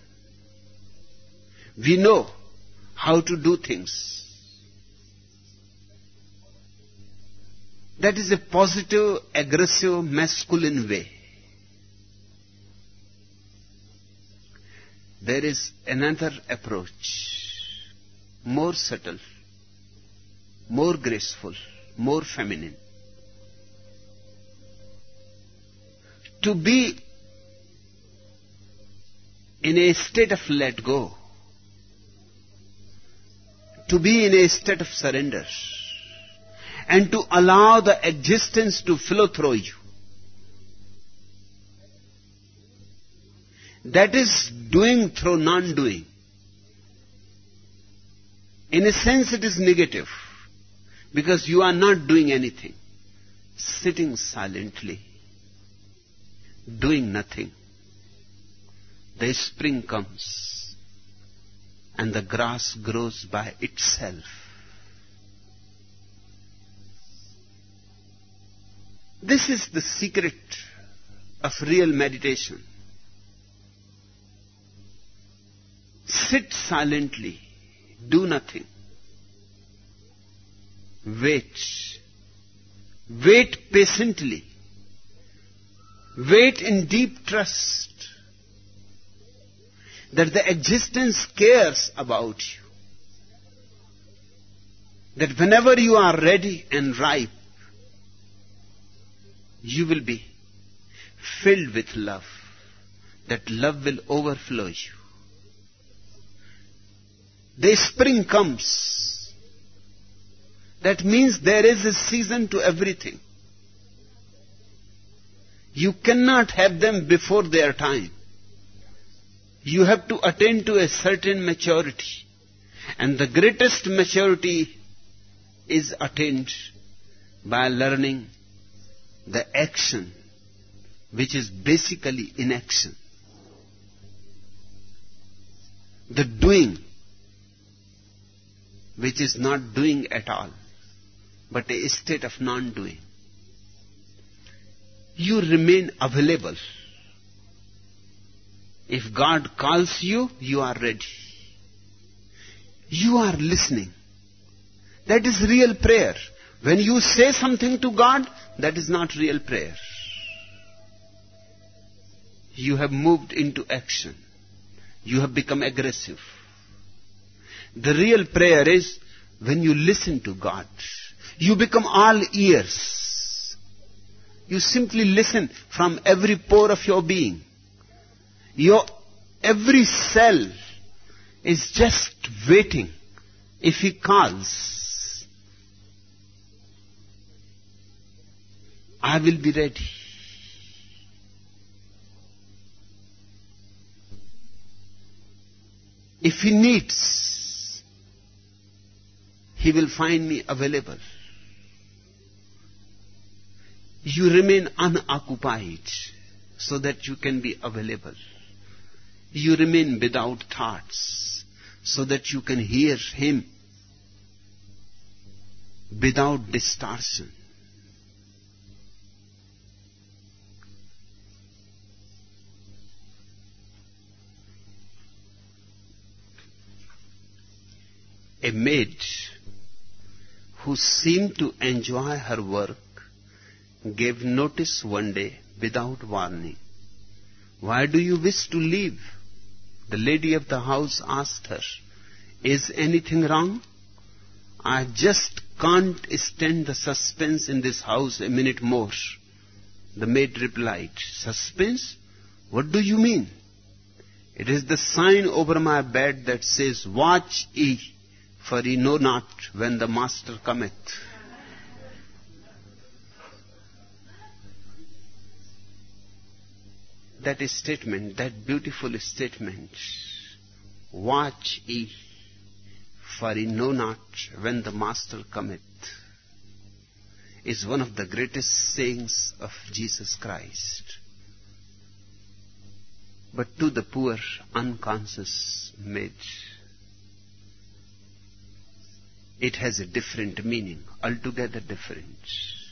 We know how to do things. That is a positive, aggressive, masculine way. There is another approach, more subtle, more graceful, more feminine. To be in a state of let go, to be in a state of surrender, and to allow the existence to flow through you. That is doing through non-doing. In a sense it is negative, because you are not doing anything, sitting silently, doing nothing. The spring comes and the grass grows by itself. This is the secret of real meditation. Sit silently, do nothing. Wait. Wait patiently. Wait in deep trust that the existence cares about you. That whenever you are ready and ripe, you will be filled with love. That love will overflow you. The spring comes. That means there is a season to everything. You cannot have them before their time. You have to attain to a certain maturity. And the greatest maturity is attained by learning the action, which is basically inaction. The doing, which is not doing at all, but a state of non-doing. You remain available. If God calls you, you are ready. You are listening. That is real prayer. When you say something to God, that is not real prayer. You have moved into action. You have become aggressive. The real prayer is when you listen to God. You become all ears. You simply listen from every pore of your being. Your every cell is just waiting. If He calls, I will be ready. If He needs, He will find me available. You remain unoccupied so that you can be available. You remain without thoughts so that you can hear Him without distortion. A maid who seemed to enjoy her work gave notice one day without warning. "Why do you wish to leave?" The lady of the house asked her. "Is anything wrong?" "I just can't stand the suspense in this house a minute more." The maid replied. "Suspense? What do you mean?" "It is the sign over my bed that says, 'Watch ye, for ye know not when the master cometh.'" That statement, that beautiful statement, "Watch ye, for ye know not when the master cometh," is one of the greatest sayings of Jesus Christ. But to the poor, unconscious maid, it has a different meaning, altogether different.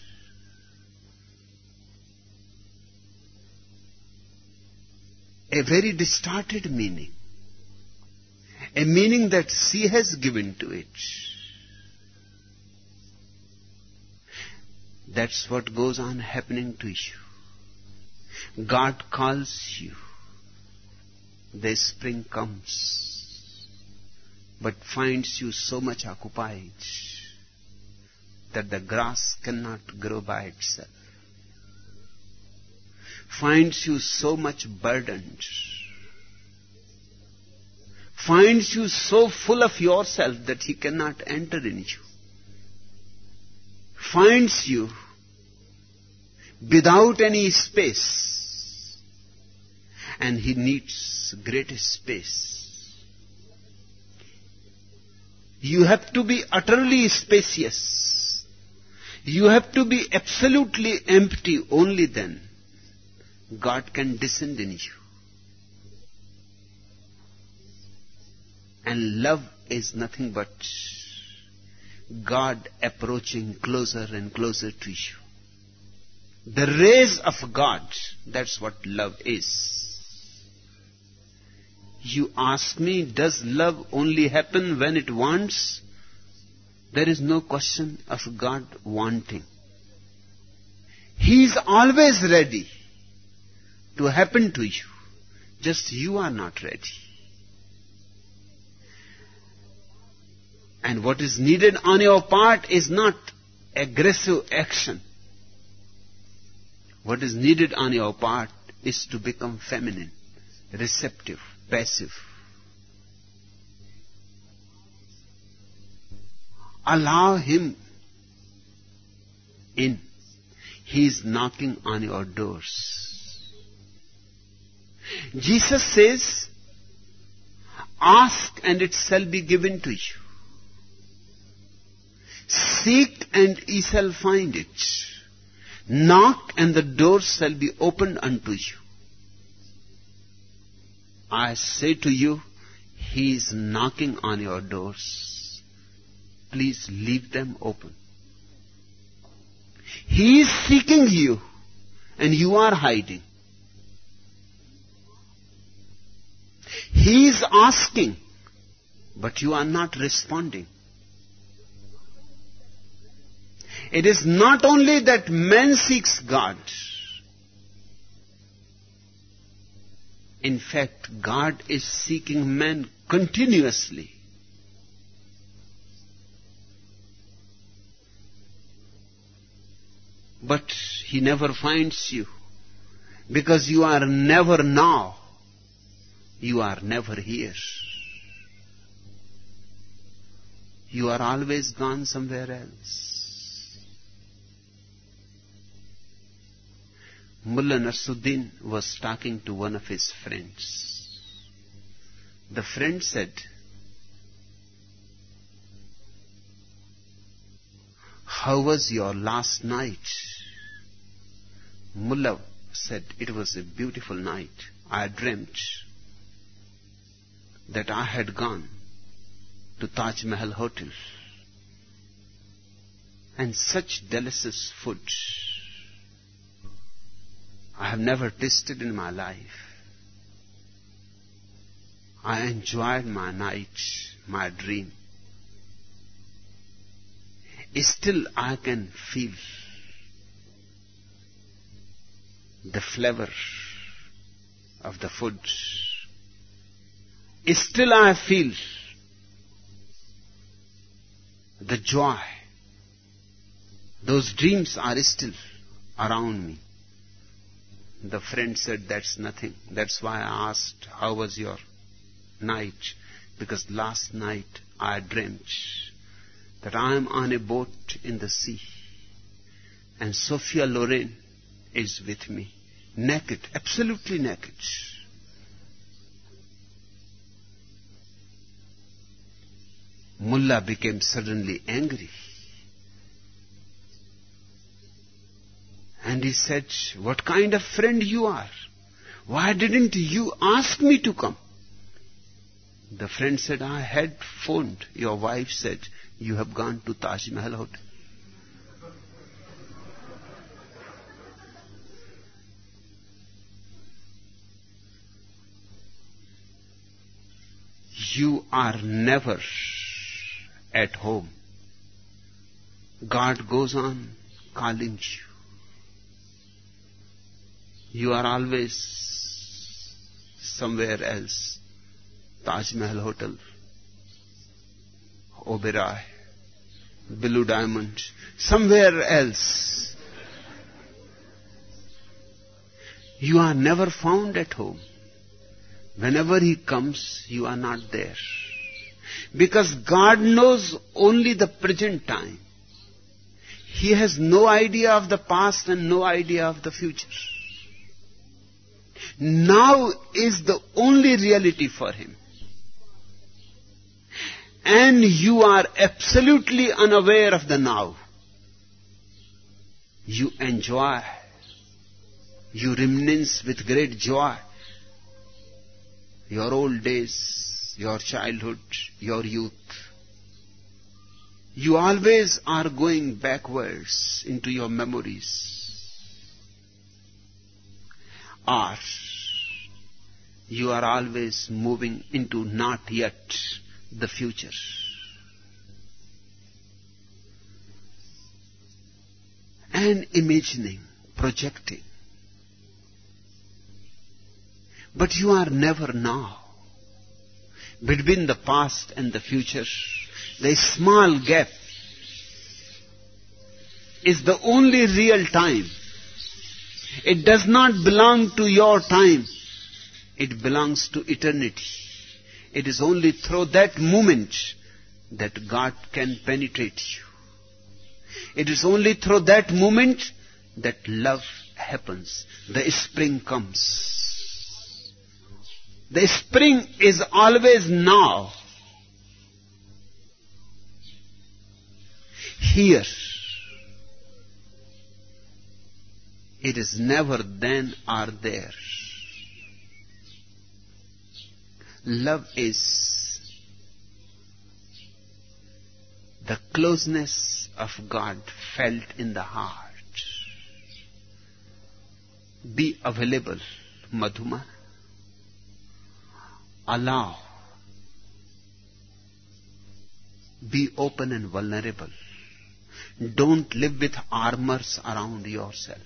A very distorted meaning. A meaning that she has given to it. That's what goes on happening to you. God calls you. The spring comes, but finds you so much occupied that the grass cannot grow by itself. Finds you so much burdened. Finds you so full of yourself that He cannot enter in you. Finds you without any space, and He needs greater space. You have to be utterly spacious. You have to be absolutely empty. Only then God can descend in you. And love is nothing but God approaching closer and closer to you. The rays of God, that's what love is. You ask me, does love only happen when it wants? There is no question of God wanting. He is always ready to happen to you. Just you are not ready. And what is needed on your part is not aggressive action. What is needed on your part is to become feminine, receptive, passive. Allow Him in. He is knocking on your doors. Jesus says, "Ask and it shall be given to you. Seek and ye shall find it. Knock and the door shall be opened unto you." I say to you, He is knocking on your doors. Please leave them open. He is seeking you and you are hiding. He is asking, but you are not responding. It is not only that man seeks God. In fact, God is seeking man continuously. But he never finds you, because you are never now. You are never here. You are always gone somewhere else. Mullah Nasruddin was talking to one of his friends. The friend said, "How was your last night?" Mullah said, "It was a beautiful night. I dreamt that I had gone to Taj Mahal Hotel, and such delicious food I have never tasted in my life. I enjoyed my night, my dream. Still I can feel the flavor of the food. Still I feel the joy. Those dreams are still around me." The friend said, "That's nothing. That's why I asked, how was your night? Because last night I dreamt that I am on a boat in the sea, and Sophia Loren is with me, naked, absolutely naked. Mullah became suddenly angry. And he said, "What kind of friend you are? Why didn't you ask me to come?" The friend said, "I had phoned. Your wife said you have gone to Taj Mahal Hotel." You are never at home. God goes on calling you. You are always somewhere else. Taj Mahal Hotel, Oberoi, Blue Diamond, somewhere else. You are never found at home. Whenever he comes, you are not there. Because God knows only the present time. He has no idea of the past and no idea of the future. Now is the only reality for him. And you are absolutely unaware of the now. You enjoy. You reminisce with great joy your old days, your childhood, your youth. You always are going backwards into your memories. Or you are always moving into not yet the future. And imagining, projecting. But you are never now. Between the past and the future, the small gap is the only real time. It does not belong to your time. It belongs to eternity. It is only through that moment that God can penetrate you. It is only through that moment that love happens. The spring comes. The spring is always now. Here. It is never then or there. Love is the closeness of God felt in the heart. Be available, Madhuma. Allow. Be open and vulnerable. Don't live with armors around yourself.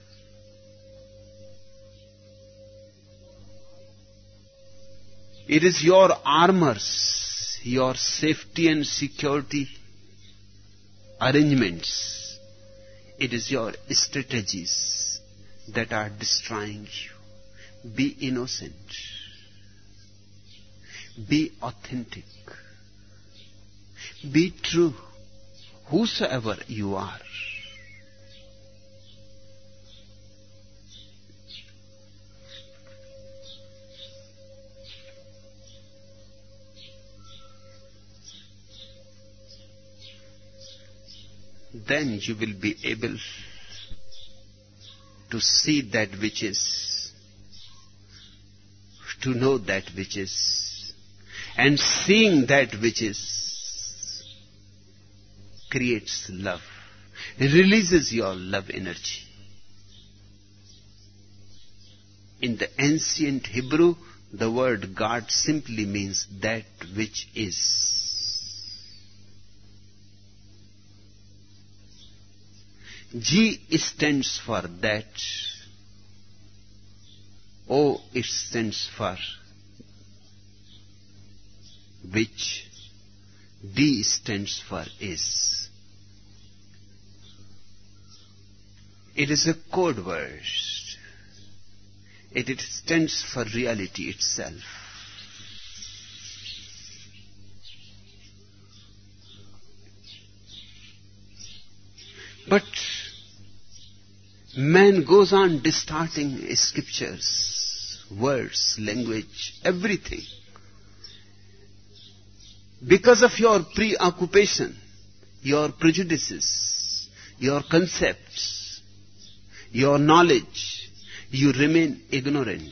It is your armors, your safety and security arrangements. It is your strategies that are destroying you. Be innocent. Be authentic. Be true, whosoever you are. Then you will be able to see that which is, to know that which is, and seeing that which is creates love, releases your love energy. In the ancient Hebrew, the word God simply means that which is. G stands for that. O, it stands for which. D stands for is. It is a code word. It stands for reality itself. But man goes on distorting scriptures, words, language, everything. Because of your preoccupation, your prejudices, your concepts, your knowledge, you remain ignorant.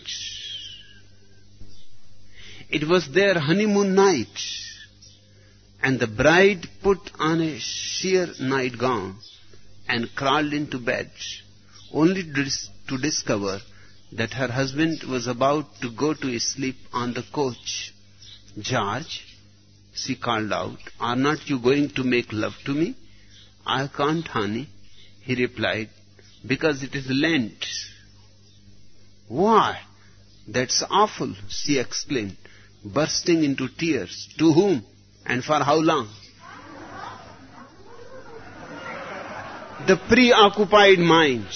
It was their honeymoon night, and the bride put on a sheer nightgown and crawled into bed, only to discover that her husband was about to go to sleep on the couch. "George," she called out, "are not you going to make love to me?" "I can't, honey," he replied, "because it is Lent." "Why, that's awful," she exclaimed, bursting into tears. "To whom and for how long?" The preoccupied mind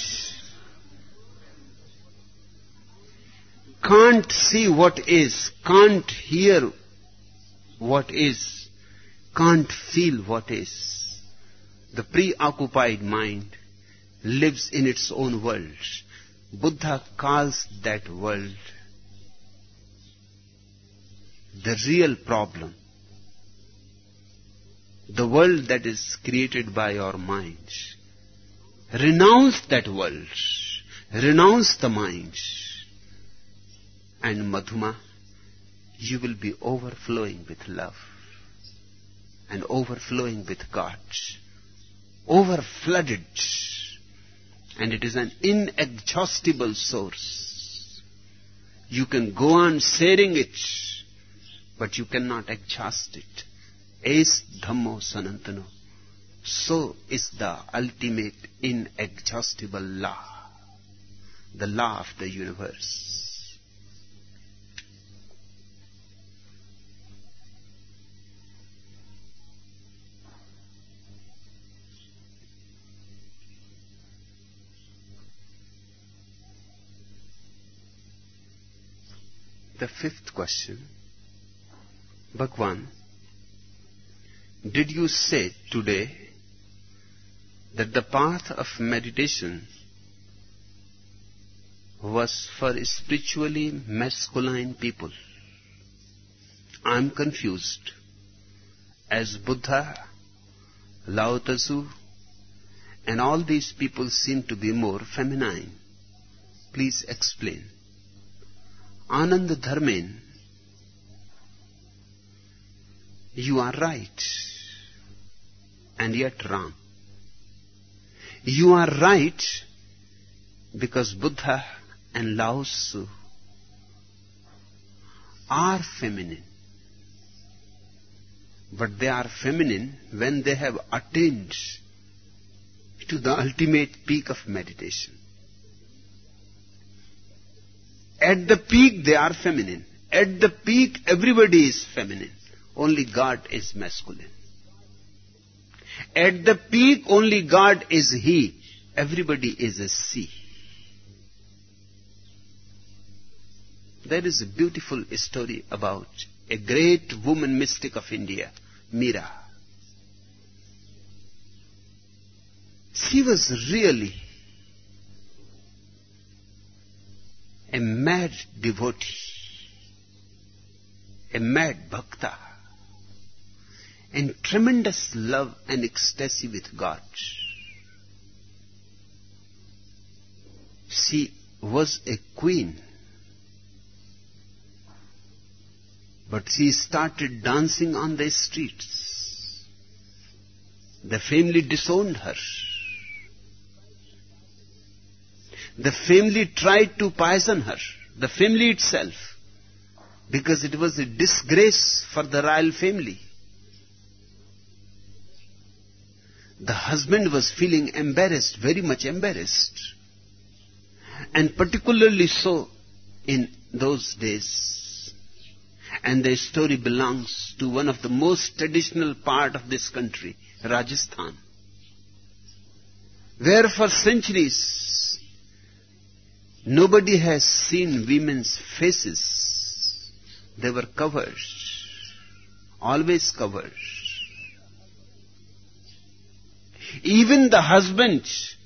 can't see what is, can't hear what is, can't feel what is. The preoccupied mind lives in its own world. Buddha calls that world the real problem. The world that is created by your mind. Renounce that world. Renounce the mind. And Madhuma, you will be overflowing with love and overflowing with God. Overflooded. And it is an inexhaustible source. You can go on sharing it, but you cannot exhaust it. Es Dhammo Sanantano. So is the ultimate inexhaustible law, the law of the universe. The fifth question. Bhagwan, did you say today that the path of meditation was for spiritually masculine people? I am confused, as Buddha, Lao Tzu, and all these people seem to be more feminine. Please explain. Anand Dharmen, you are right, and yet wrong. You are right because Buddha and Lao Tzu are feminine. But they are feminine when they have attained to the ultimate peak of meditation. At the peak, they are feminine. At the peak, everybody is feminine. Only God is masculine. At the peak, only God is He. Everybody is a she. There is a beautiful story about a great woman mystic of India, Meera. She was really a mad devotee, a mad bhakta, in tremendous love and ecstasy with God. She was a queen, but she started dancing on the streets. The family disowned her. The family tried to poison her, the family itself, because it was a disgrace for the royal family. The husband was feeling embarrassed, very much embarrassed, and particularly so in those days. And the story belongs to one of the most traditional part of this country, Rajasthan, where for centuries nobody has seen women's faces. They were covered, always covered. Even the husband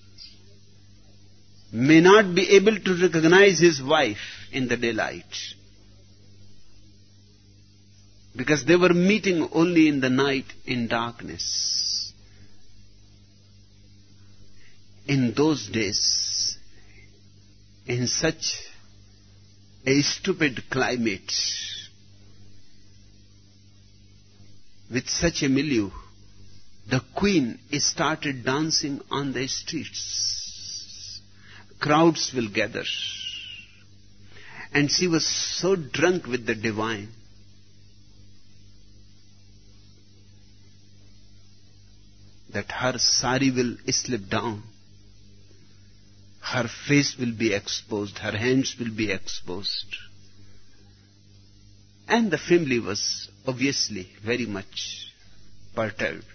may not be able to recognize his wife in the daylight, because they were meeting only in the night in darkness. In those days, in such a stupid climate, with such a milieu, the queen started dancing on the streets. Crowds will gather. And she was so drunk with the divine that her sari will slip down. Her face will be exposed. Her hands will be exposed. And the family was obviously very much perturbed.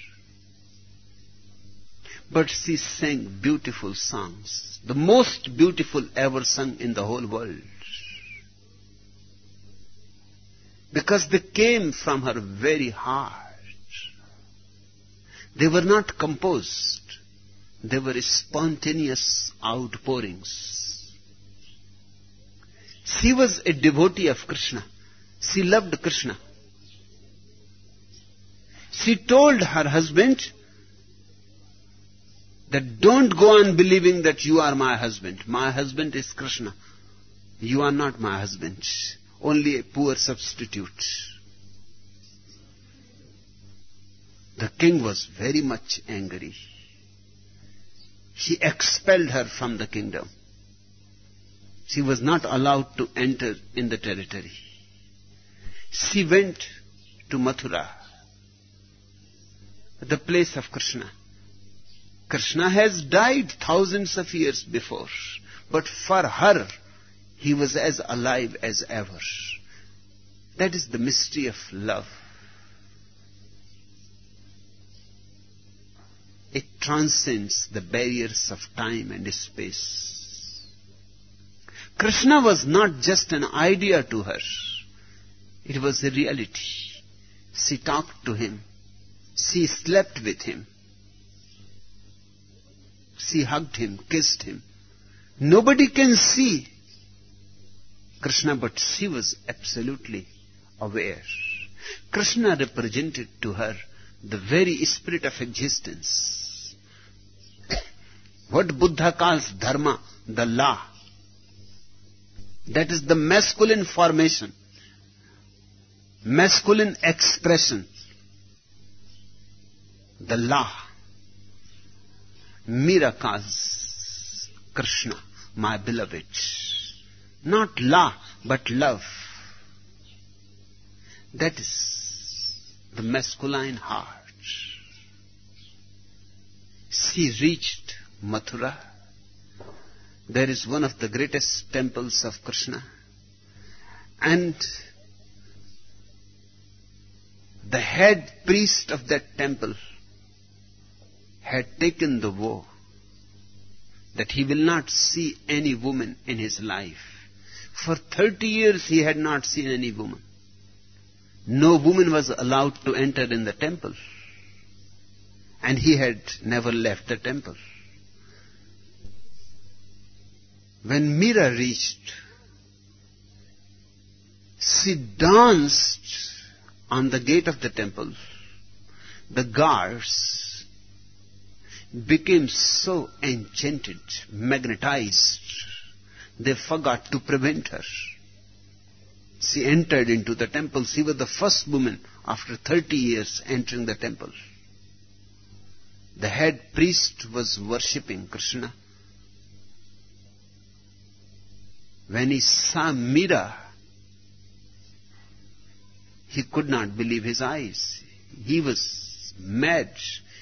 But she sang beautiful songs, the most beautiful ever sung in the whole world, because they came from her very heart. They were not composed. They were spontaneous outpourings. She was a devotee of Krishna. She loved Krishna. She told her husband that don't go on believing that you are my husband. My husband is Krishna. You are not my husband. Only a poor substitute. The king was very much angry. He expelled her from the kingdom. She was not allowed to enter in the territory. She went to Mathura, the place of Krishna. Krishna has died thousands of years before, but for her, he was as alive as ever. That is the mystery of love. It transcends the barriers of time and space. Krishna was not just an idea to her. It was a reality. She talked to him. She slept with him. She hugged him, kissed him. Nobody can see Krishna, but she was absolutely aware. Krishna represented to her the very spirit of existence. What Buddha calls dharma, the law. That is the masculine formation, masculine expression, the law. Meera calls Krishna, my beloved. Not law, but love. That is the masculine heart. Once he reached Mathura. There is one of the greatest temples of Krishna. And the head priest of that temple had taken the vow that he will not see any woman in his life. For 30 years he had not seen any woman. No woman was allowed to enter in the temple. And he had never left the temple. When Meera reached, she danced on the gate of the temple. The guards became so enchanted, magnetized, they forgot to prevent her. She entered into the temple. She was the first woman after 30 years entering the temple. The head priest was worshipping Krishna. When he saw Meera, he could not believe his eyes. He was mad.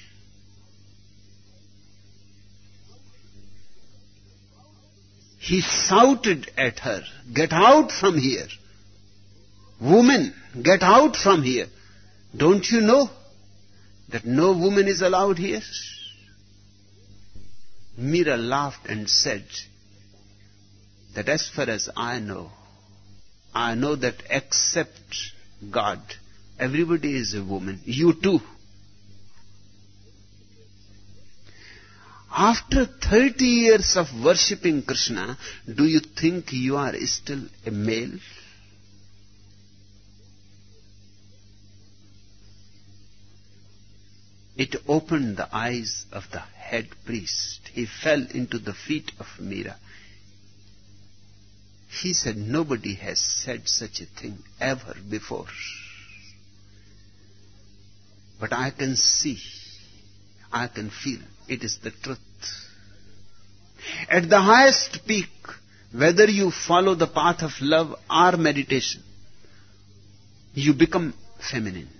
He shouted at her, "Get out from here! Woman, get out from here! Don't you know that no woman is allowed here?" Meera laughed and said that as far as I know that except God, everybody is a woman. You too. After 30 years of worshipping Krishna, do you think you are still a male? It opened the eyes of the head priest. He fell into the feet of Meera. He said, "Nobody has said such a thing ever before. But I can see, I can feel, it is the truth. At the highest peak, whether you follow the path of love or meditation, you become feminine.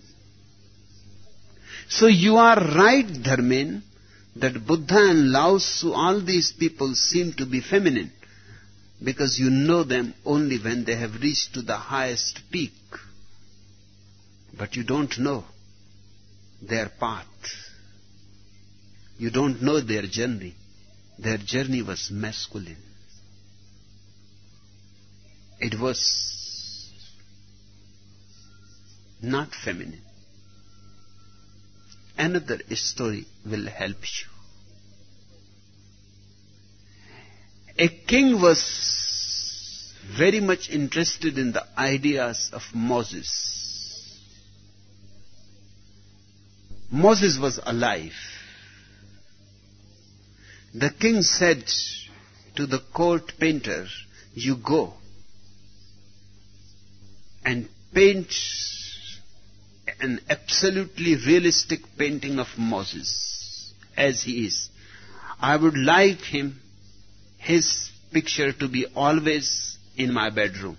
So you are right, Dharmen, that Buddha and Lao Tzu, all these people seem to be feminine, because you know them only when they have reached to the highest peak. But you don't know their path. You don't know their journey. Their journey was masculine. It was not feminine." Another story will help you. A king was very much interested in the ideas of Moses. Moses was alive. The king said to the court painter, "You go and paint an absolutely realistic painting of Moses as he is. I would like his picture to be always in my bedroom."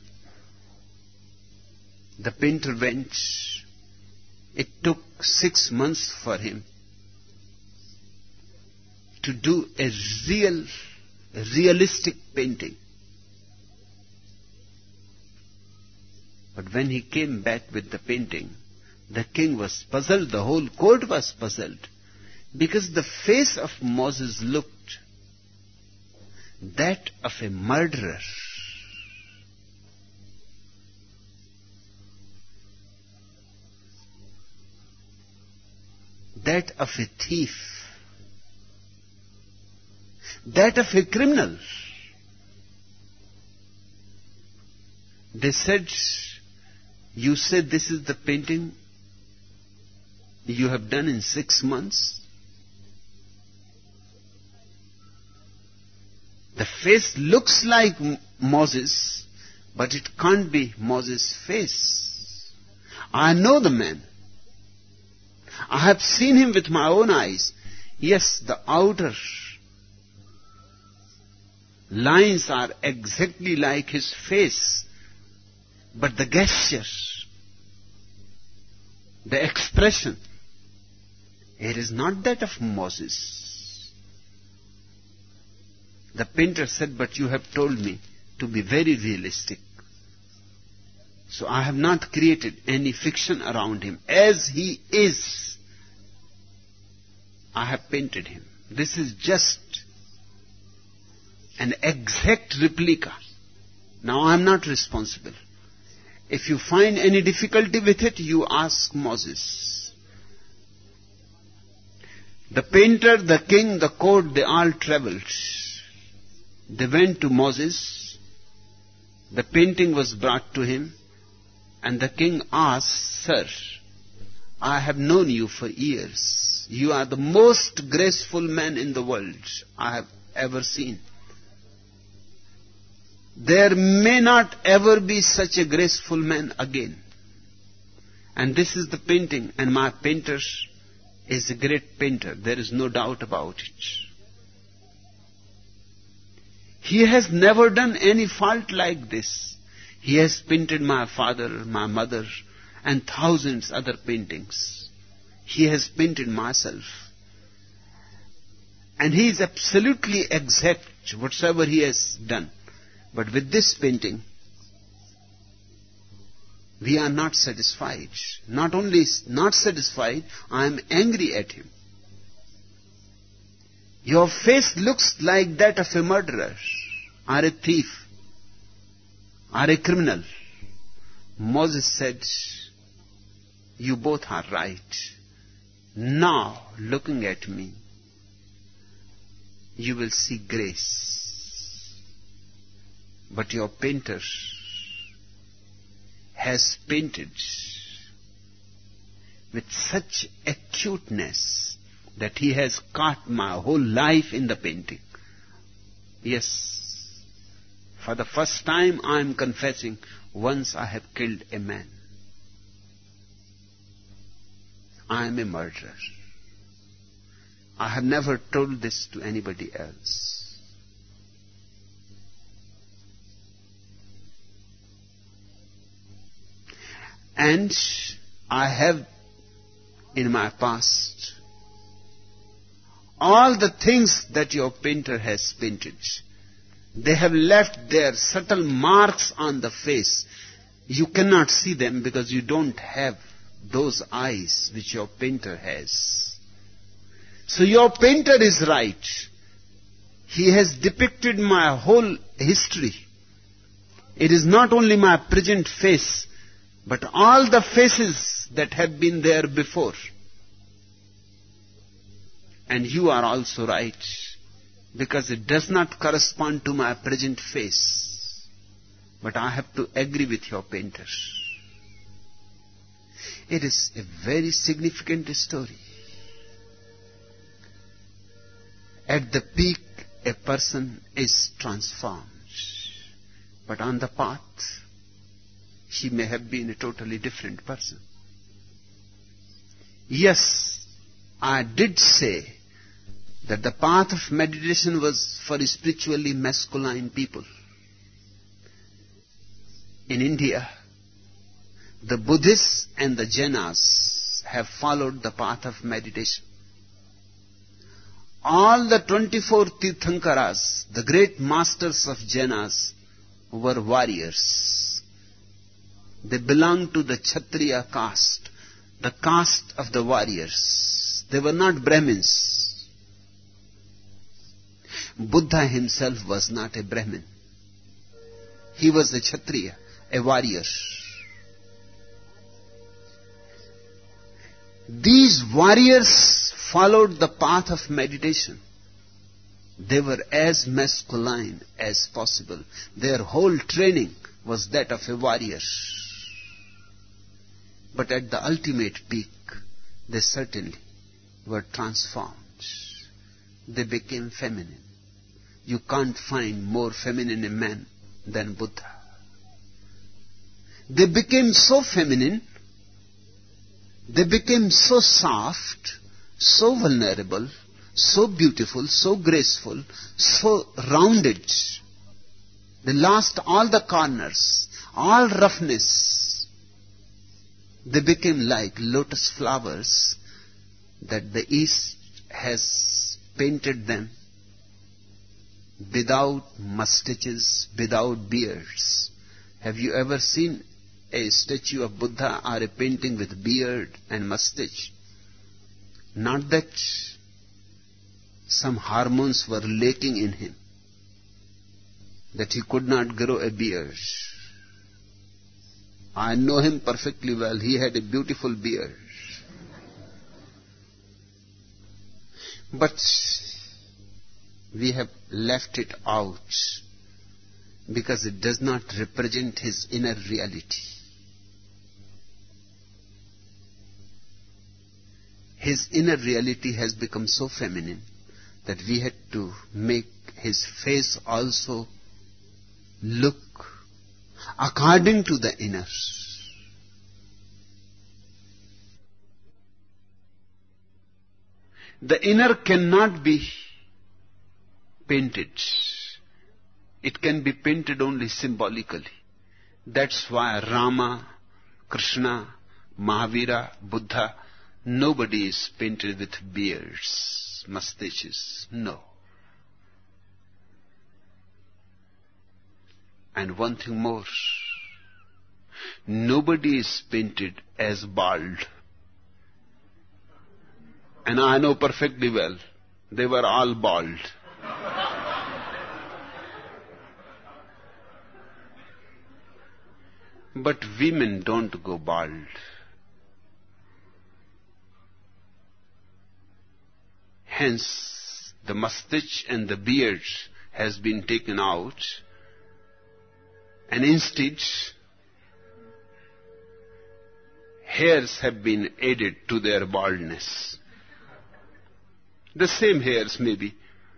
The painter went. It took 6 months for him to do a realistic painting. But when he came back with the painting, the king was puzzled, the whole court was puzzled, because the face of Moses looked that of a murderer. That of a thief. That of a criminal. They said, "You said this is the painting you have done in 6 months. The face looks like Moses, but it can't be Moses' face. I know the man. I have seen him with my own eyes. Yes, the outer lines are exactly like his face, but the gesture, the expression, it is not that of Moses." The painter said, but you have told me to be very realistic. So I have not created any fiction around him. As he is, I have painted him. This is just an exact replica. Now I am not responsible. If you find any difficulty with it, you ask Moses. The painter, the king, the court, they all traveled. They went to Moses. The painting was brought to him. And the king asked, Sir, I have known you for years. You are the most graceful man in the world I have ever seen. There may not ever be such a graceful man again. And this is the painting, and my painter is a great painter. There is no doubt about it. He has never done any fault like this. He has painted my father, my mother, and thousands other paintings. He has painted myself. And he is absolutely exact, whatsoever he has done. But with this painting, we are not satisfied. Not only not satisfied, I am angry at him. Your face looks like that of a murderer, or a thief, or a criminal. Moses said, you both are right. Now, looking at me, you will see grace. But your painter has painted with such acuteness that he has caught my whole life in the painting. Yes, for the first time I am confessing, once I have killed a man. I am a murderer. I have never told this to anybody else. And I have in my past all the things that your painter has painted. They have left their subtle marks on the face. You cannot see them because you don't have those eyes which your painter has. So your painter is right. He has depicted my whole history. It is not only my present face, but all the faces that have been there before. And you are also right, because it does not correspond to my present face. But I have to agree with your painter. It is a very significant story. At the peak, a person is transformed. But on the path, he may have been a totally different person. Yes, I did say that the path of meditation was for spiritually masculine people. In India, the Buddhists and the Jainas have followed the path of meditation. All the 24 Tirthankaras, the great masters of Jainas, were warriors. They belonged to the Kshatriya caste, the caste of the warriors. They were not Brahmins. Buddha himself was not a Brahmin. He was a Kshatriya, a warrior. These warriors followed the path of meditation. They were as masculine as possible. Their whole training was that of a warrior. But at the ultimate peak, they certainly were transformed. They became feminine. You can't find more feminine a man than Buddha. They became so feminine, they became so soft, so vulnerable, so beautiful, so graceful, so rounded. They lost all the corners, all roughness. They became like lotus flowers that the East has painted them without mustaches, without beards. Have you ever seen a statue of Buddha or a painting with beard and mustache? Not that some hormones were lacking in him, that he could not grow a beard. I know him perfectly well. He had a beautiful beard. But we have left it out because it does not represent his inner reality. His inner reality has become so feminine that we had to make his face also look according to the inner. The inner cannot be painted. It can be painted only symbolically. That's why Rama, Krishna, Mahavira, Buddha, nobody is painted with beards, mustaches. No. And one thing more, nobody is painted as bald. And I know perfectly well, they were all bald. But women don't go bald. Hence, the mustache and the beard has been taken out, and instead, hairs have been added to their baldness. The same hairs maybe.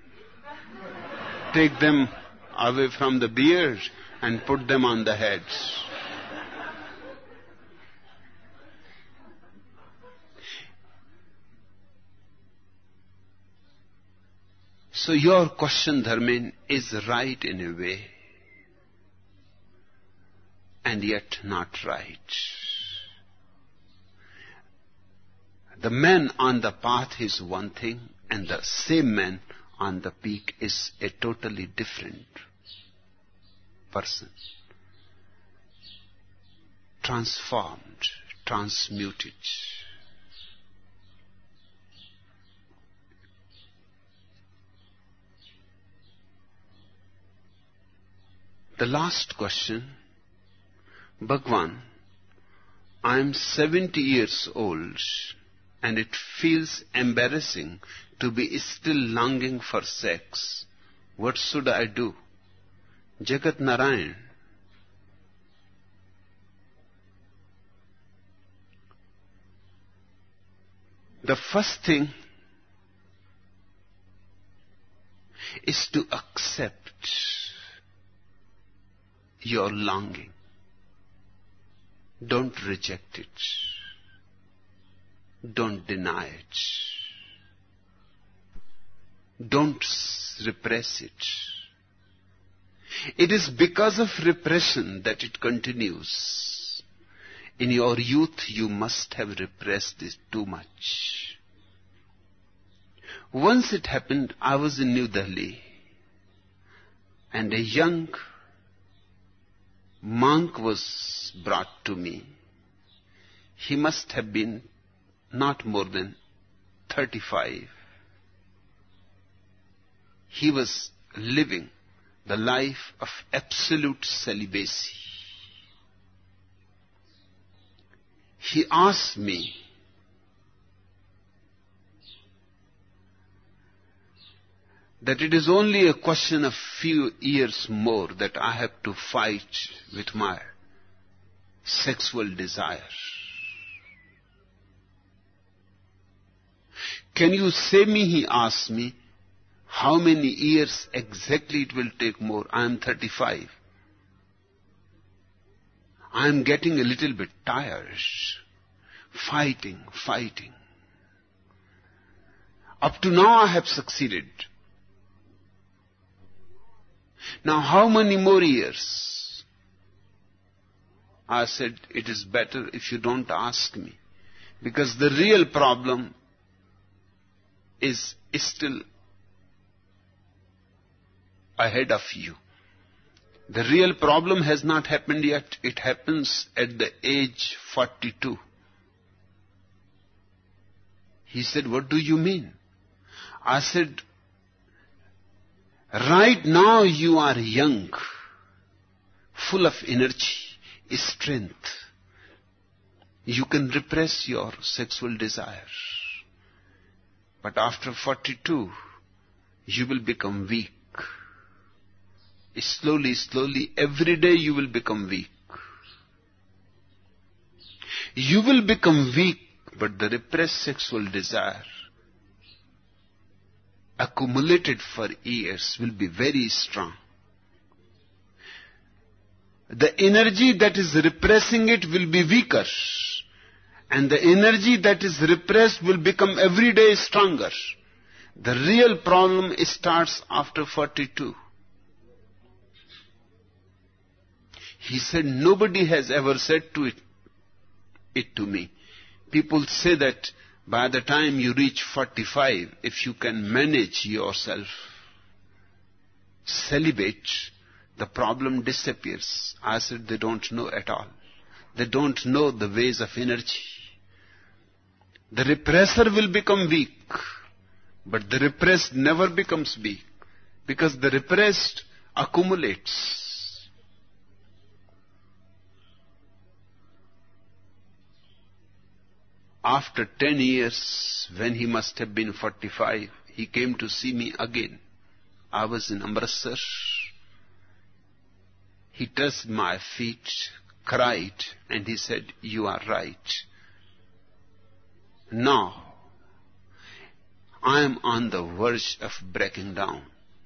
Take them away from the beard and put them on the heads. So your question, Dharmen, is right in a way, and yet not right. The man on the path is one thing, and the same man on the peak is a totally different person. Transformed, transmuted. The last question, Bhagwan, I am 70 years old and it feels embarrassing to be still longing for sex. What should I do? Jagat Narayan. The first thing is to accept your longing. Don't reject it. Don't deny it. Don't repress it. It is because of repression that it continues. In your youth, you must have repressed it too much. Once it happened, I was in New Delhi, and a young monk was brought to me. He must have been not more than 35. He was living the life of absolute celibacy. He asked me, that it is only a question of few years more that I have to fight with my sexual desire. Can you say me, he asked me, how many years exactly it will take more? I am 35. I am getting a little bit tired. Fighting. Up to now I have succeeded. Now how many more years? I said, it is better if you don't ask me. Because the real problem is still ahead of you. The real problem has not happened yet. It happens at the age 42. He said, what do you mean? I said, right now you are young, full of energy, strength. You can repress your sexual desire. But after 42, you will become weak. Slowly, every day you will become weak. You will become weak, but the repressed sexual desire accumulated for years will be very strong. The energy that is repressing it will be weaker, and the energy that is repressed will become every day stronger. The real problem starts after 42. He said, nobody has ever said it to me. People say that by the time you reach 45, if you can manage yourself, celibate, the problem disappears. I said, they don't know at all. They don't know the ways of energy. The repressor will become weak, but the repressed never becomes weak, because the repressed accumulates. After 10 years, when he must have been 45, he came to see me again. I was in Amritsar. He touched my feet, cried, and he said, you are right. Now, I am on the verge of breaking down.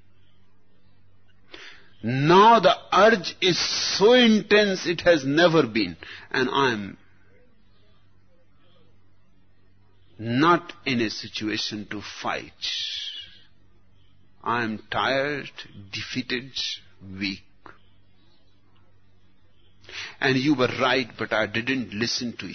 Now the urge is so intense it has never been, and I am not in a situation to fight. I am tired, defeated, weak. And you were right, but I didn't listen to you.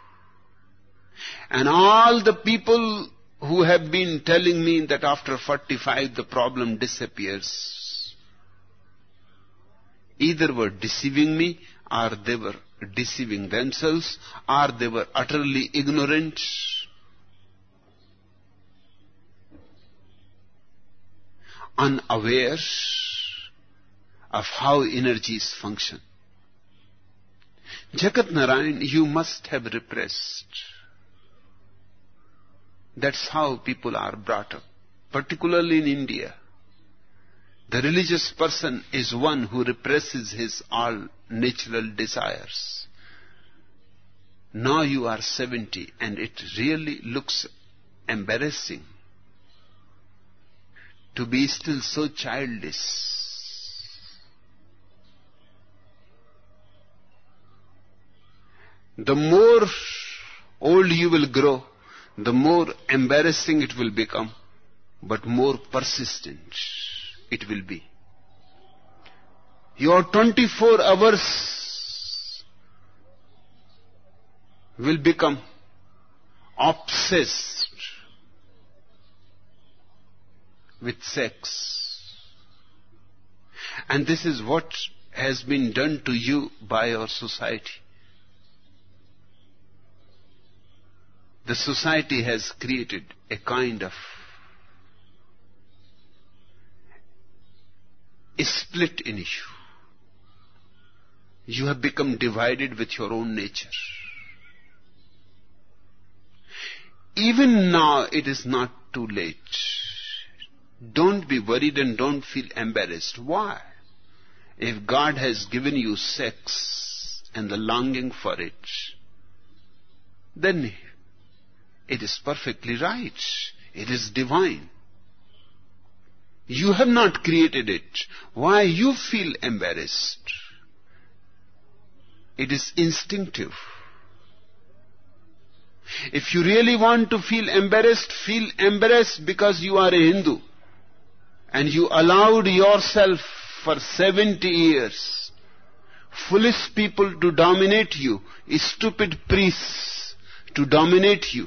And all the people who have been telling me that after 45 the problem disappears, either were deceiving me, or they were deceiving themselves, or they were utterly ignorant. Unaware of how energies function. Jagat Narayan, you must have repressed. That's how people are brought up, particularly in India. The religious person is one who represses his all natural desires. Now you are 70 and it really looks embarrassing to be still so childish. The more old you will grow, the more embarrassing it will become, but more persistent it will be. Your 24 hours will become obsessed with sex. And this is what has been done to you by your society. The society has created a kind of a split in you. You have become divided with your own nature. Even now it is not too late. Don't be worried and don't feel embarrassed. Why? If God has given you sex and the longing for it, then it is perfectly right. It is divine. You have not created it. Why you feel embarrassed? It is instinctive. If you really want to feel embarrassed because you are a Hindu and you allowed yourself for 70 years foolish people to dominate you, stupid priests to dominate you.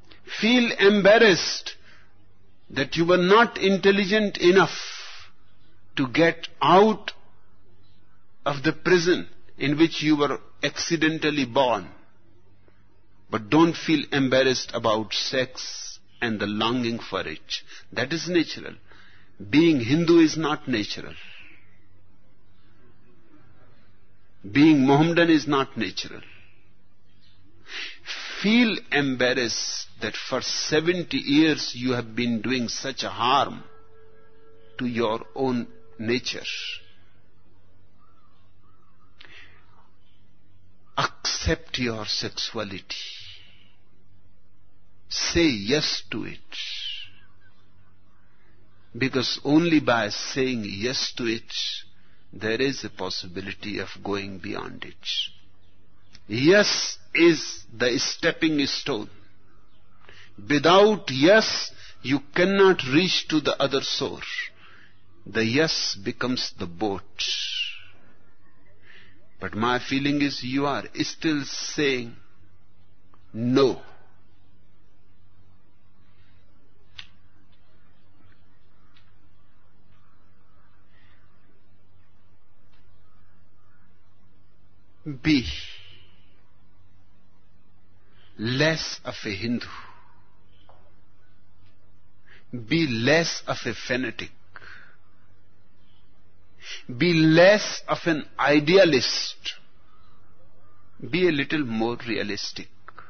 Feel embarrassed that you were not intelligent enough to get out of the prison in which you were accidentally born. But don't feel embarrassed about sex and the longing for it. That is natural. Being Hindu is not natural. Being Mohammedan is not natural. Feel embarrassed that for 70 years you have been doing such a harm to your own nature. Accept your sexuality. Say yes to it. Because only by saying yes to it, there is a possibility of going beyond it. Yes is the stepping stone. Without yes, you cannot reach to the other shore. The yes becomes the boat. But my feeling is you are still saying no. Be less of a Hindu. Be less of a fanatic. Be less of an idealist. Be a little more realistic.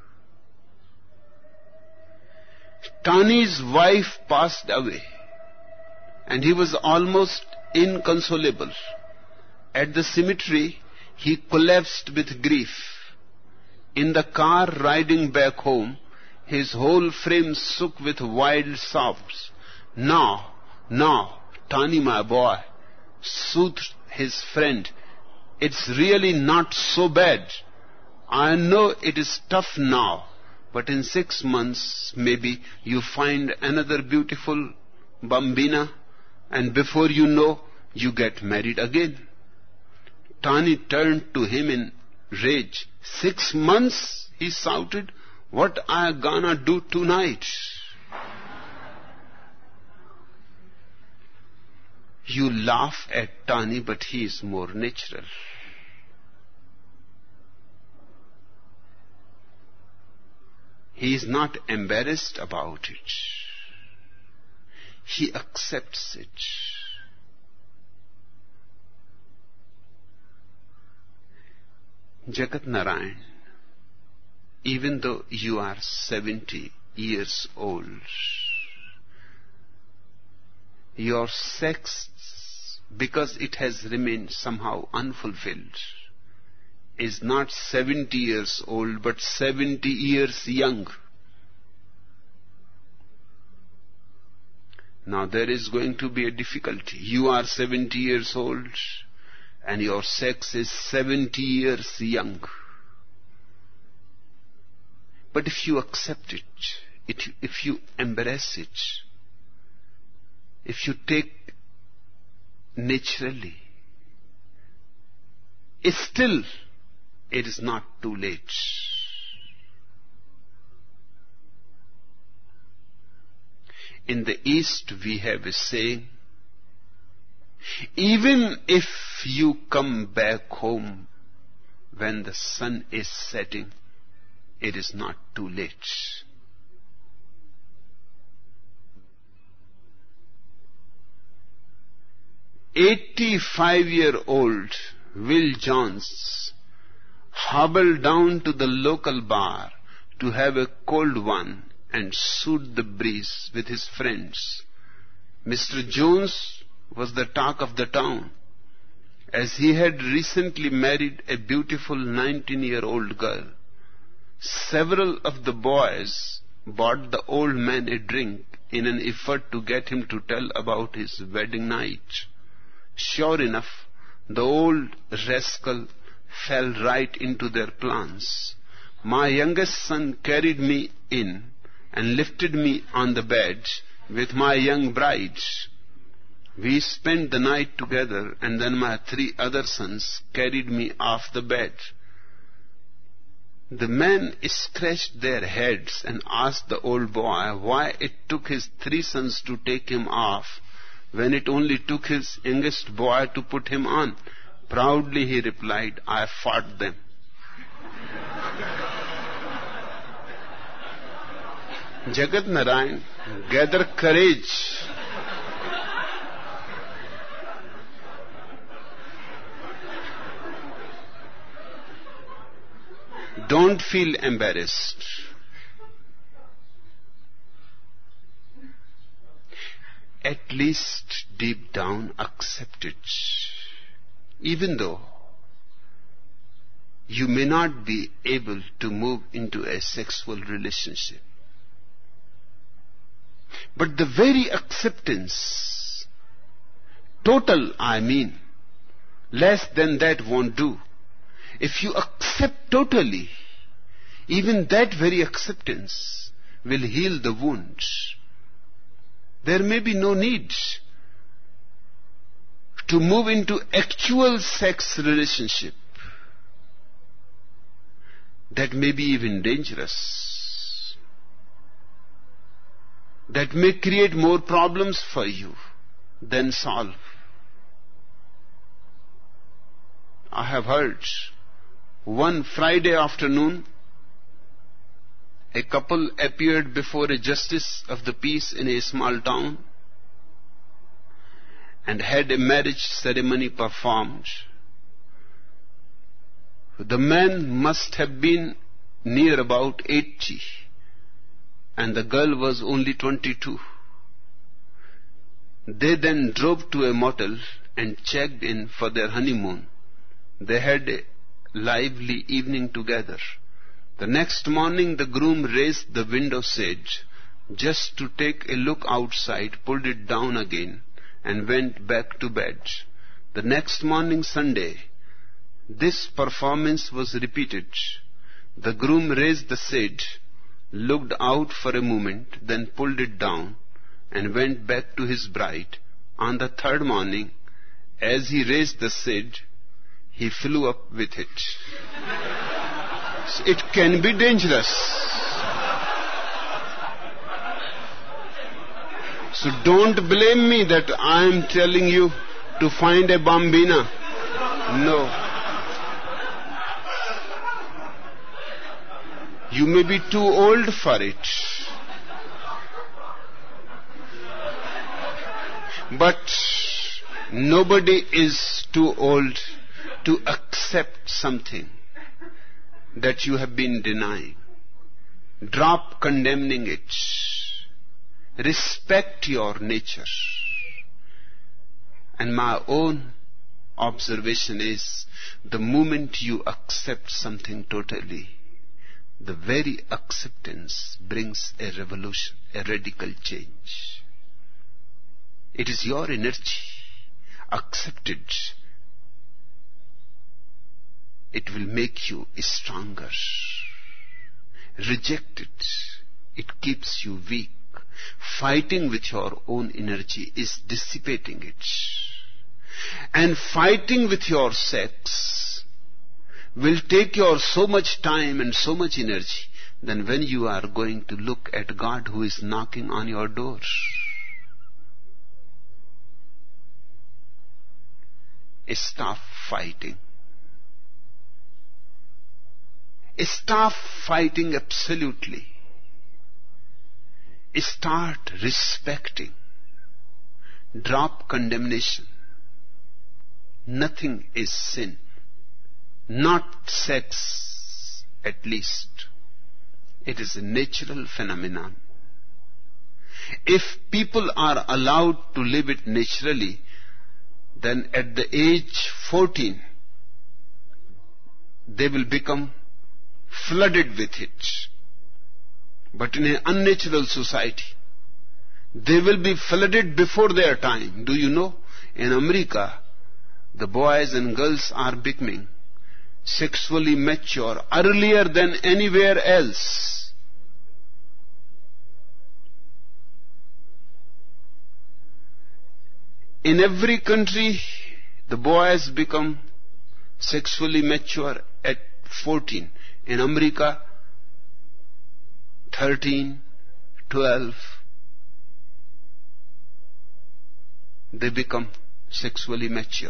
Tani's wife passed away and he was almost inconsolable. At the cemetery, he collapsed with grief. In the car riding back home, his whole frame shook with wild sobs. Now, Tani, my boy, soothed his friend. It's really not so bad. I know it is tough now, but in 6 months, maybe you find another beautiful bambina, and before you know, you get married again. Tani turned to him in rage. 6 months, he shouted. What I gonna do tonight? You laugh at Tani, but he is more natural. He is not embarrassed about it. He accepts it. Jagat Narayan, even though you are 70 years old, your sex, because it has remained somehow unfulfilled, is not 70 years old, but 70 years young. Now there is going to be a difficulty. You are 70 years old, and your sex is 70 years young. But if you accept it, if you embrace it, if you take naturally, still it is not too late. In the East we have a saying, even if you come back home when the sun is setting, it is not too late. "85-year-old Will Jones hobbled down to the local bar to have a cold one and shoot the breeze with his friends. Mr. Jones was the talk of the town, as he had recently married a beautiful 19-year-old girl. Several of the boys bought the old man a drink in an effort to get him to tell about his wedding night. Sure enough, the old rascal fell right into their plans. My youngest son carried me in and lifted me on the bed with my young bride. We spent the night together, and then my 3 other sons carried me off the bed. The men scratched their heads and asked the old boy why it took his 3 sons to take him off when it only took his youngest boy to put him on. Proudly he replied, I fought them. Jagat Narayan, gather courage. Don't feel embarrassed. At least deep down accept it. Even though you may not be able to move into a sexual relationship. But the very acceptance, total I mean, less than that won't do. If you accept totally, even that very acceptance will heal the wounds. There may be no need to move into actual sex relationship. That may be even dangerous. That may create more problems for you than solve. I have heard one Friday afternoon, a couple appeared before a justice of the peace in a small town and had a marriage ceremony performed. The man must have been near about 80 and the girl was only 22. They then drove to a motel and checked in for their honeymoon. They had a lively evening together. The next morning the groom raised the window shade just to take a look outside, pulled it down again and went back to bed. The next morning, Sunday, this performance was repeated. The groom raised the shade, looked out for a moment, then pulled it down and went back to his bride. On the third morning, as he raised the shade, he flew up with it. It can be dangerous. So don't blame me that I am telling you to find a bambina. No. You may be too old for it. But nobody is too old to accept something that you have been denying. Drop condemning it. Respect your nature. And my own observation is, the moment you accept something totally, the very acceptance brings a revolution, a radical change. It is your energy. Accept it. It will make you stronger. Reject it. It keeps you weak. Fighting with your own energy is dissipating it. And fighting with your sex will take your so much time and so much energy than when you are going to look at God who is knocking on your door. Stop fighting. Stop fighting absolutely. Start respecting. Drop condemnation. Nothing is sin. Not sex, at least. It is a natural phenomenon. If people are allowed to live it naturally, then at the age 14, they will become flooded with it. But in an unnatural society, they will be flooded before their time. Do you know, in America, the boys and girls are becoming sexually mature earlier than anywhere else. In every country, the boys become sexually mature at 14. In America, 13, 12. they become sexually mature.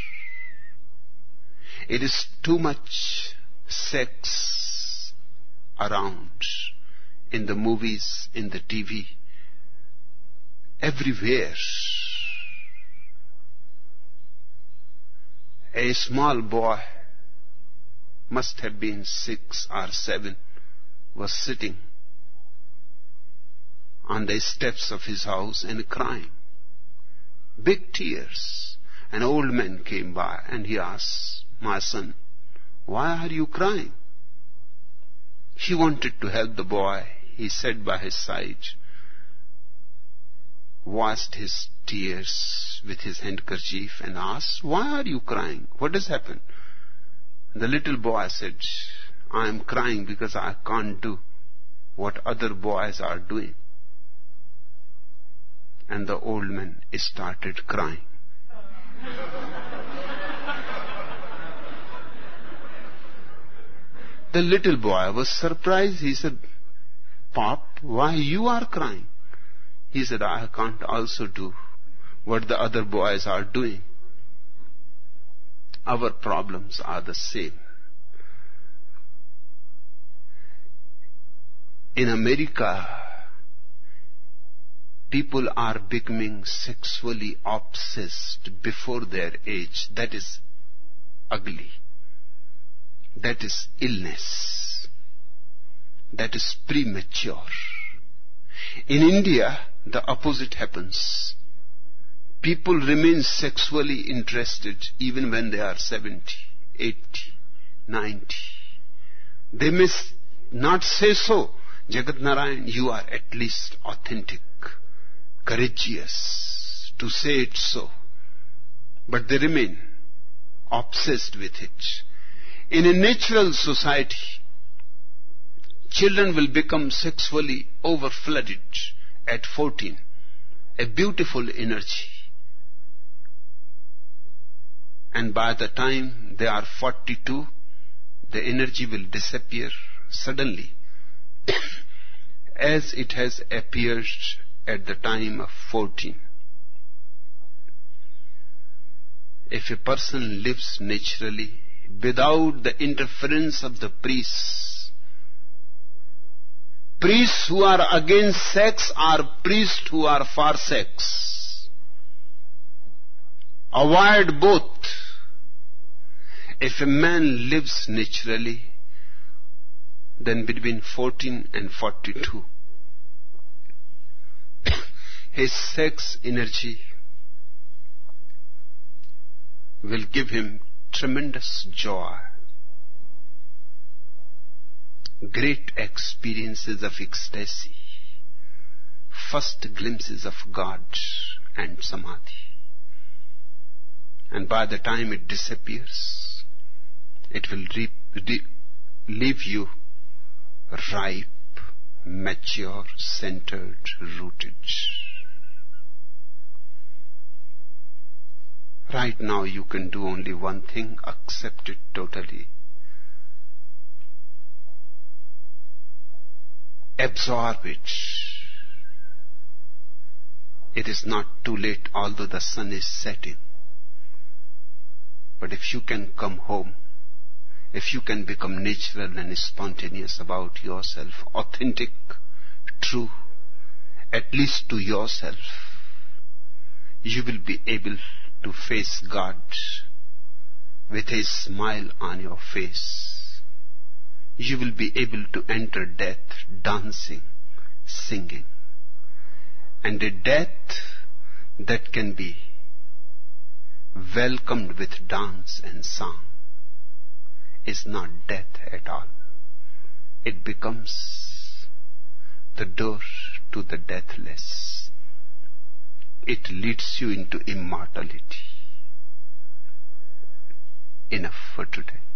It is too much sex around in the movies, in the TV, everywhere. A small boy, must have been 6 or 7, was sitting on the steps of his house and crying. Big tears. An old man came by and he asked, "My son, why are you crying?" He wanted to help the boy. He sat by his side, washed his tears with his handkerchief and asked, "Why are you crying? What has happened?" The little boy said, "I am crying because I can't do what other boys are doing." And the old man started crying. The little boy was surprised. He said, "Pop, why you are crying?" He said, "I can't also do what the other boys are doing." Our problems are the same. In America, people are becoming sexually obsessed before their age. That is ugly. That is illness. That is premature. In India, the opposite happens. People remain sexually interested even when they are 70, 80, 90. They may not say so. Jagat Narayan, you are at least authentic, courageous to say it so. But they remain obsessed with it. In a natural society, children will become sexually overflooded at 14. A beautiful energy. And by the time they are 42, the energy will disappear suddenly, as it has appeared at the time of 14. If a person lives naturally, without the interference of the priests who are against sex are priests who are for sex. Avoid both. If a man lives naturally, then between 14 and 42, his sex energy will give him tremendous joy, great experiences of ecstasy, first glimpses of God and Samadhi. And by the time it disappears, it will leave you ripe, mature, centered, rooted. Right now you can do only one thing: accept it totally. Absorb it. It is not too late, although the sun is setting. But if you can come home, if you can become natural and spontaneous about yourself, authentic, true, at least to yourself, you will be able to face God with a smile on your face. You will be able to enter death dancing, singing. And a death that can be welcomed with dance and song is not death at all. It becomes the door to the deathless. It leads you into immortality. Enough for today.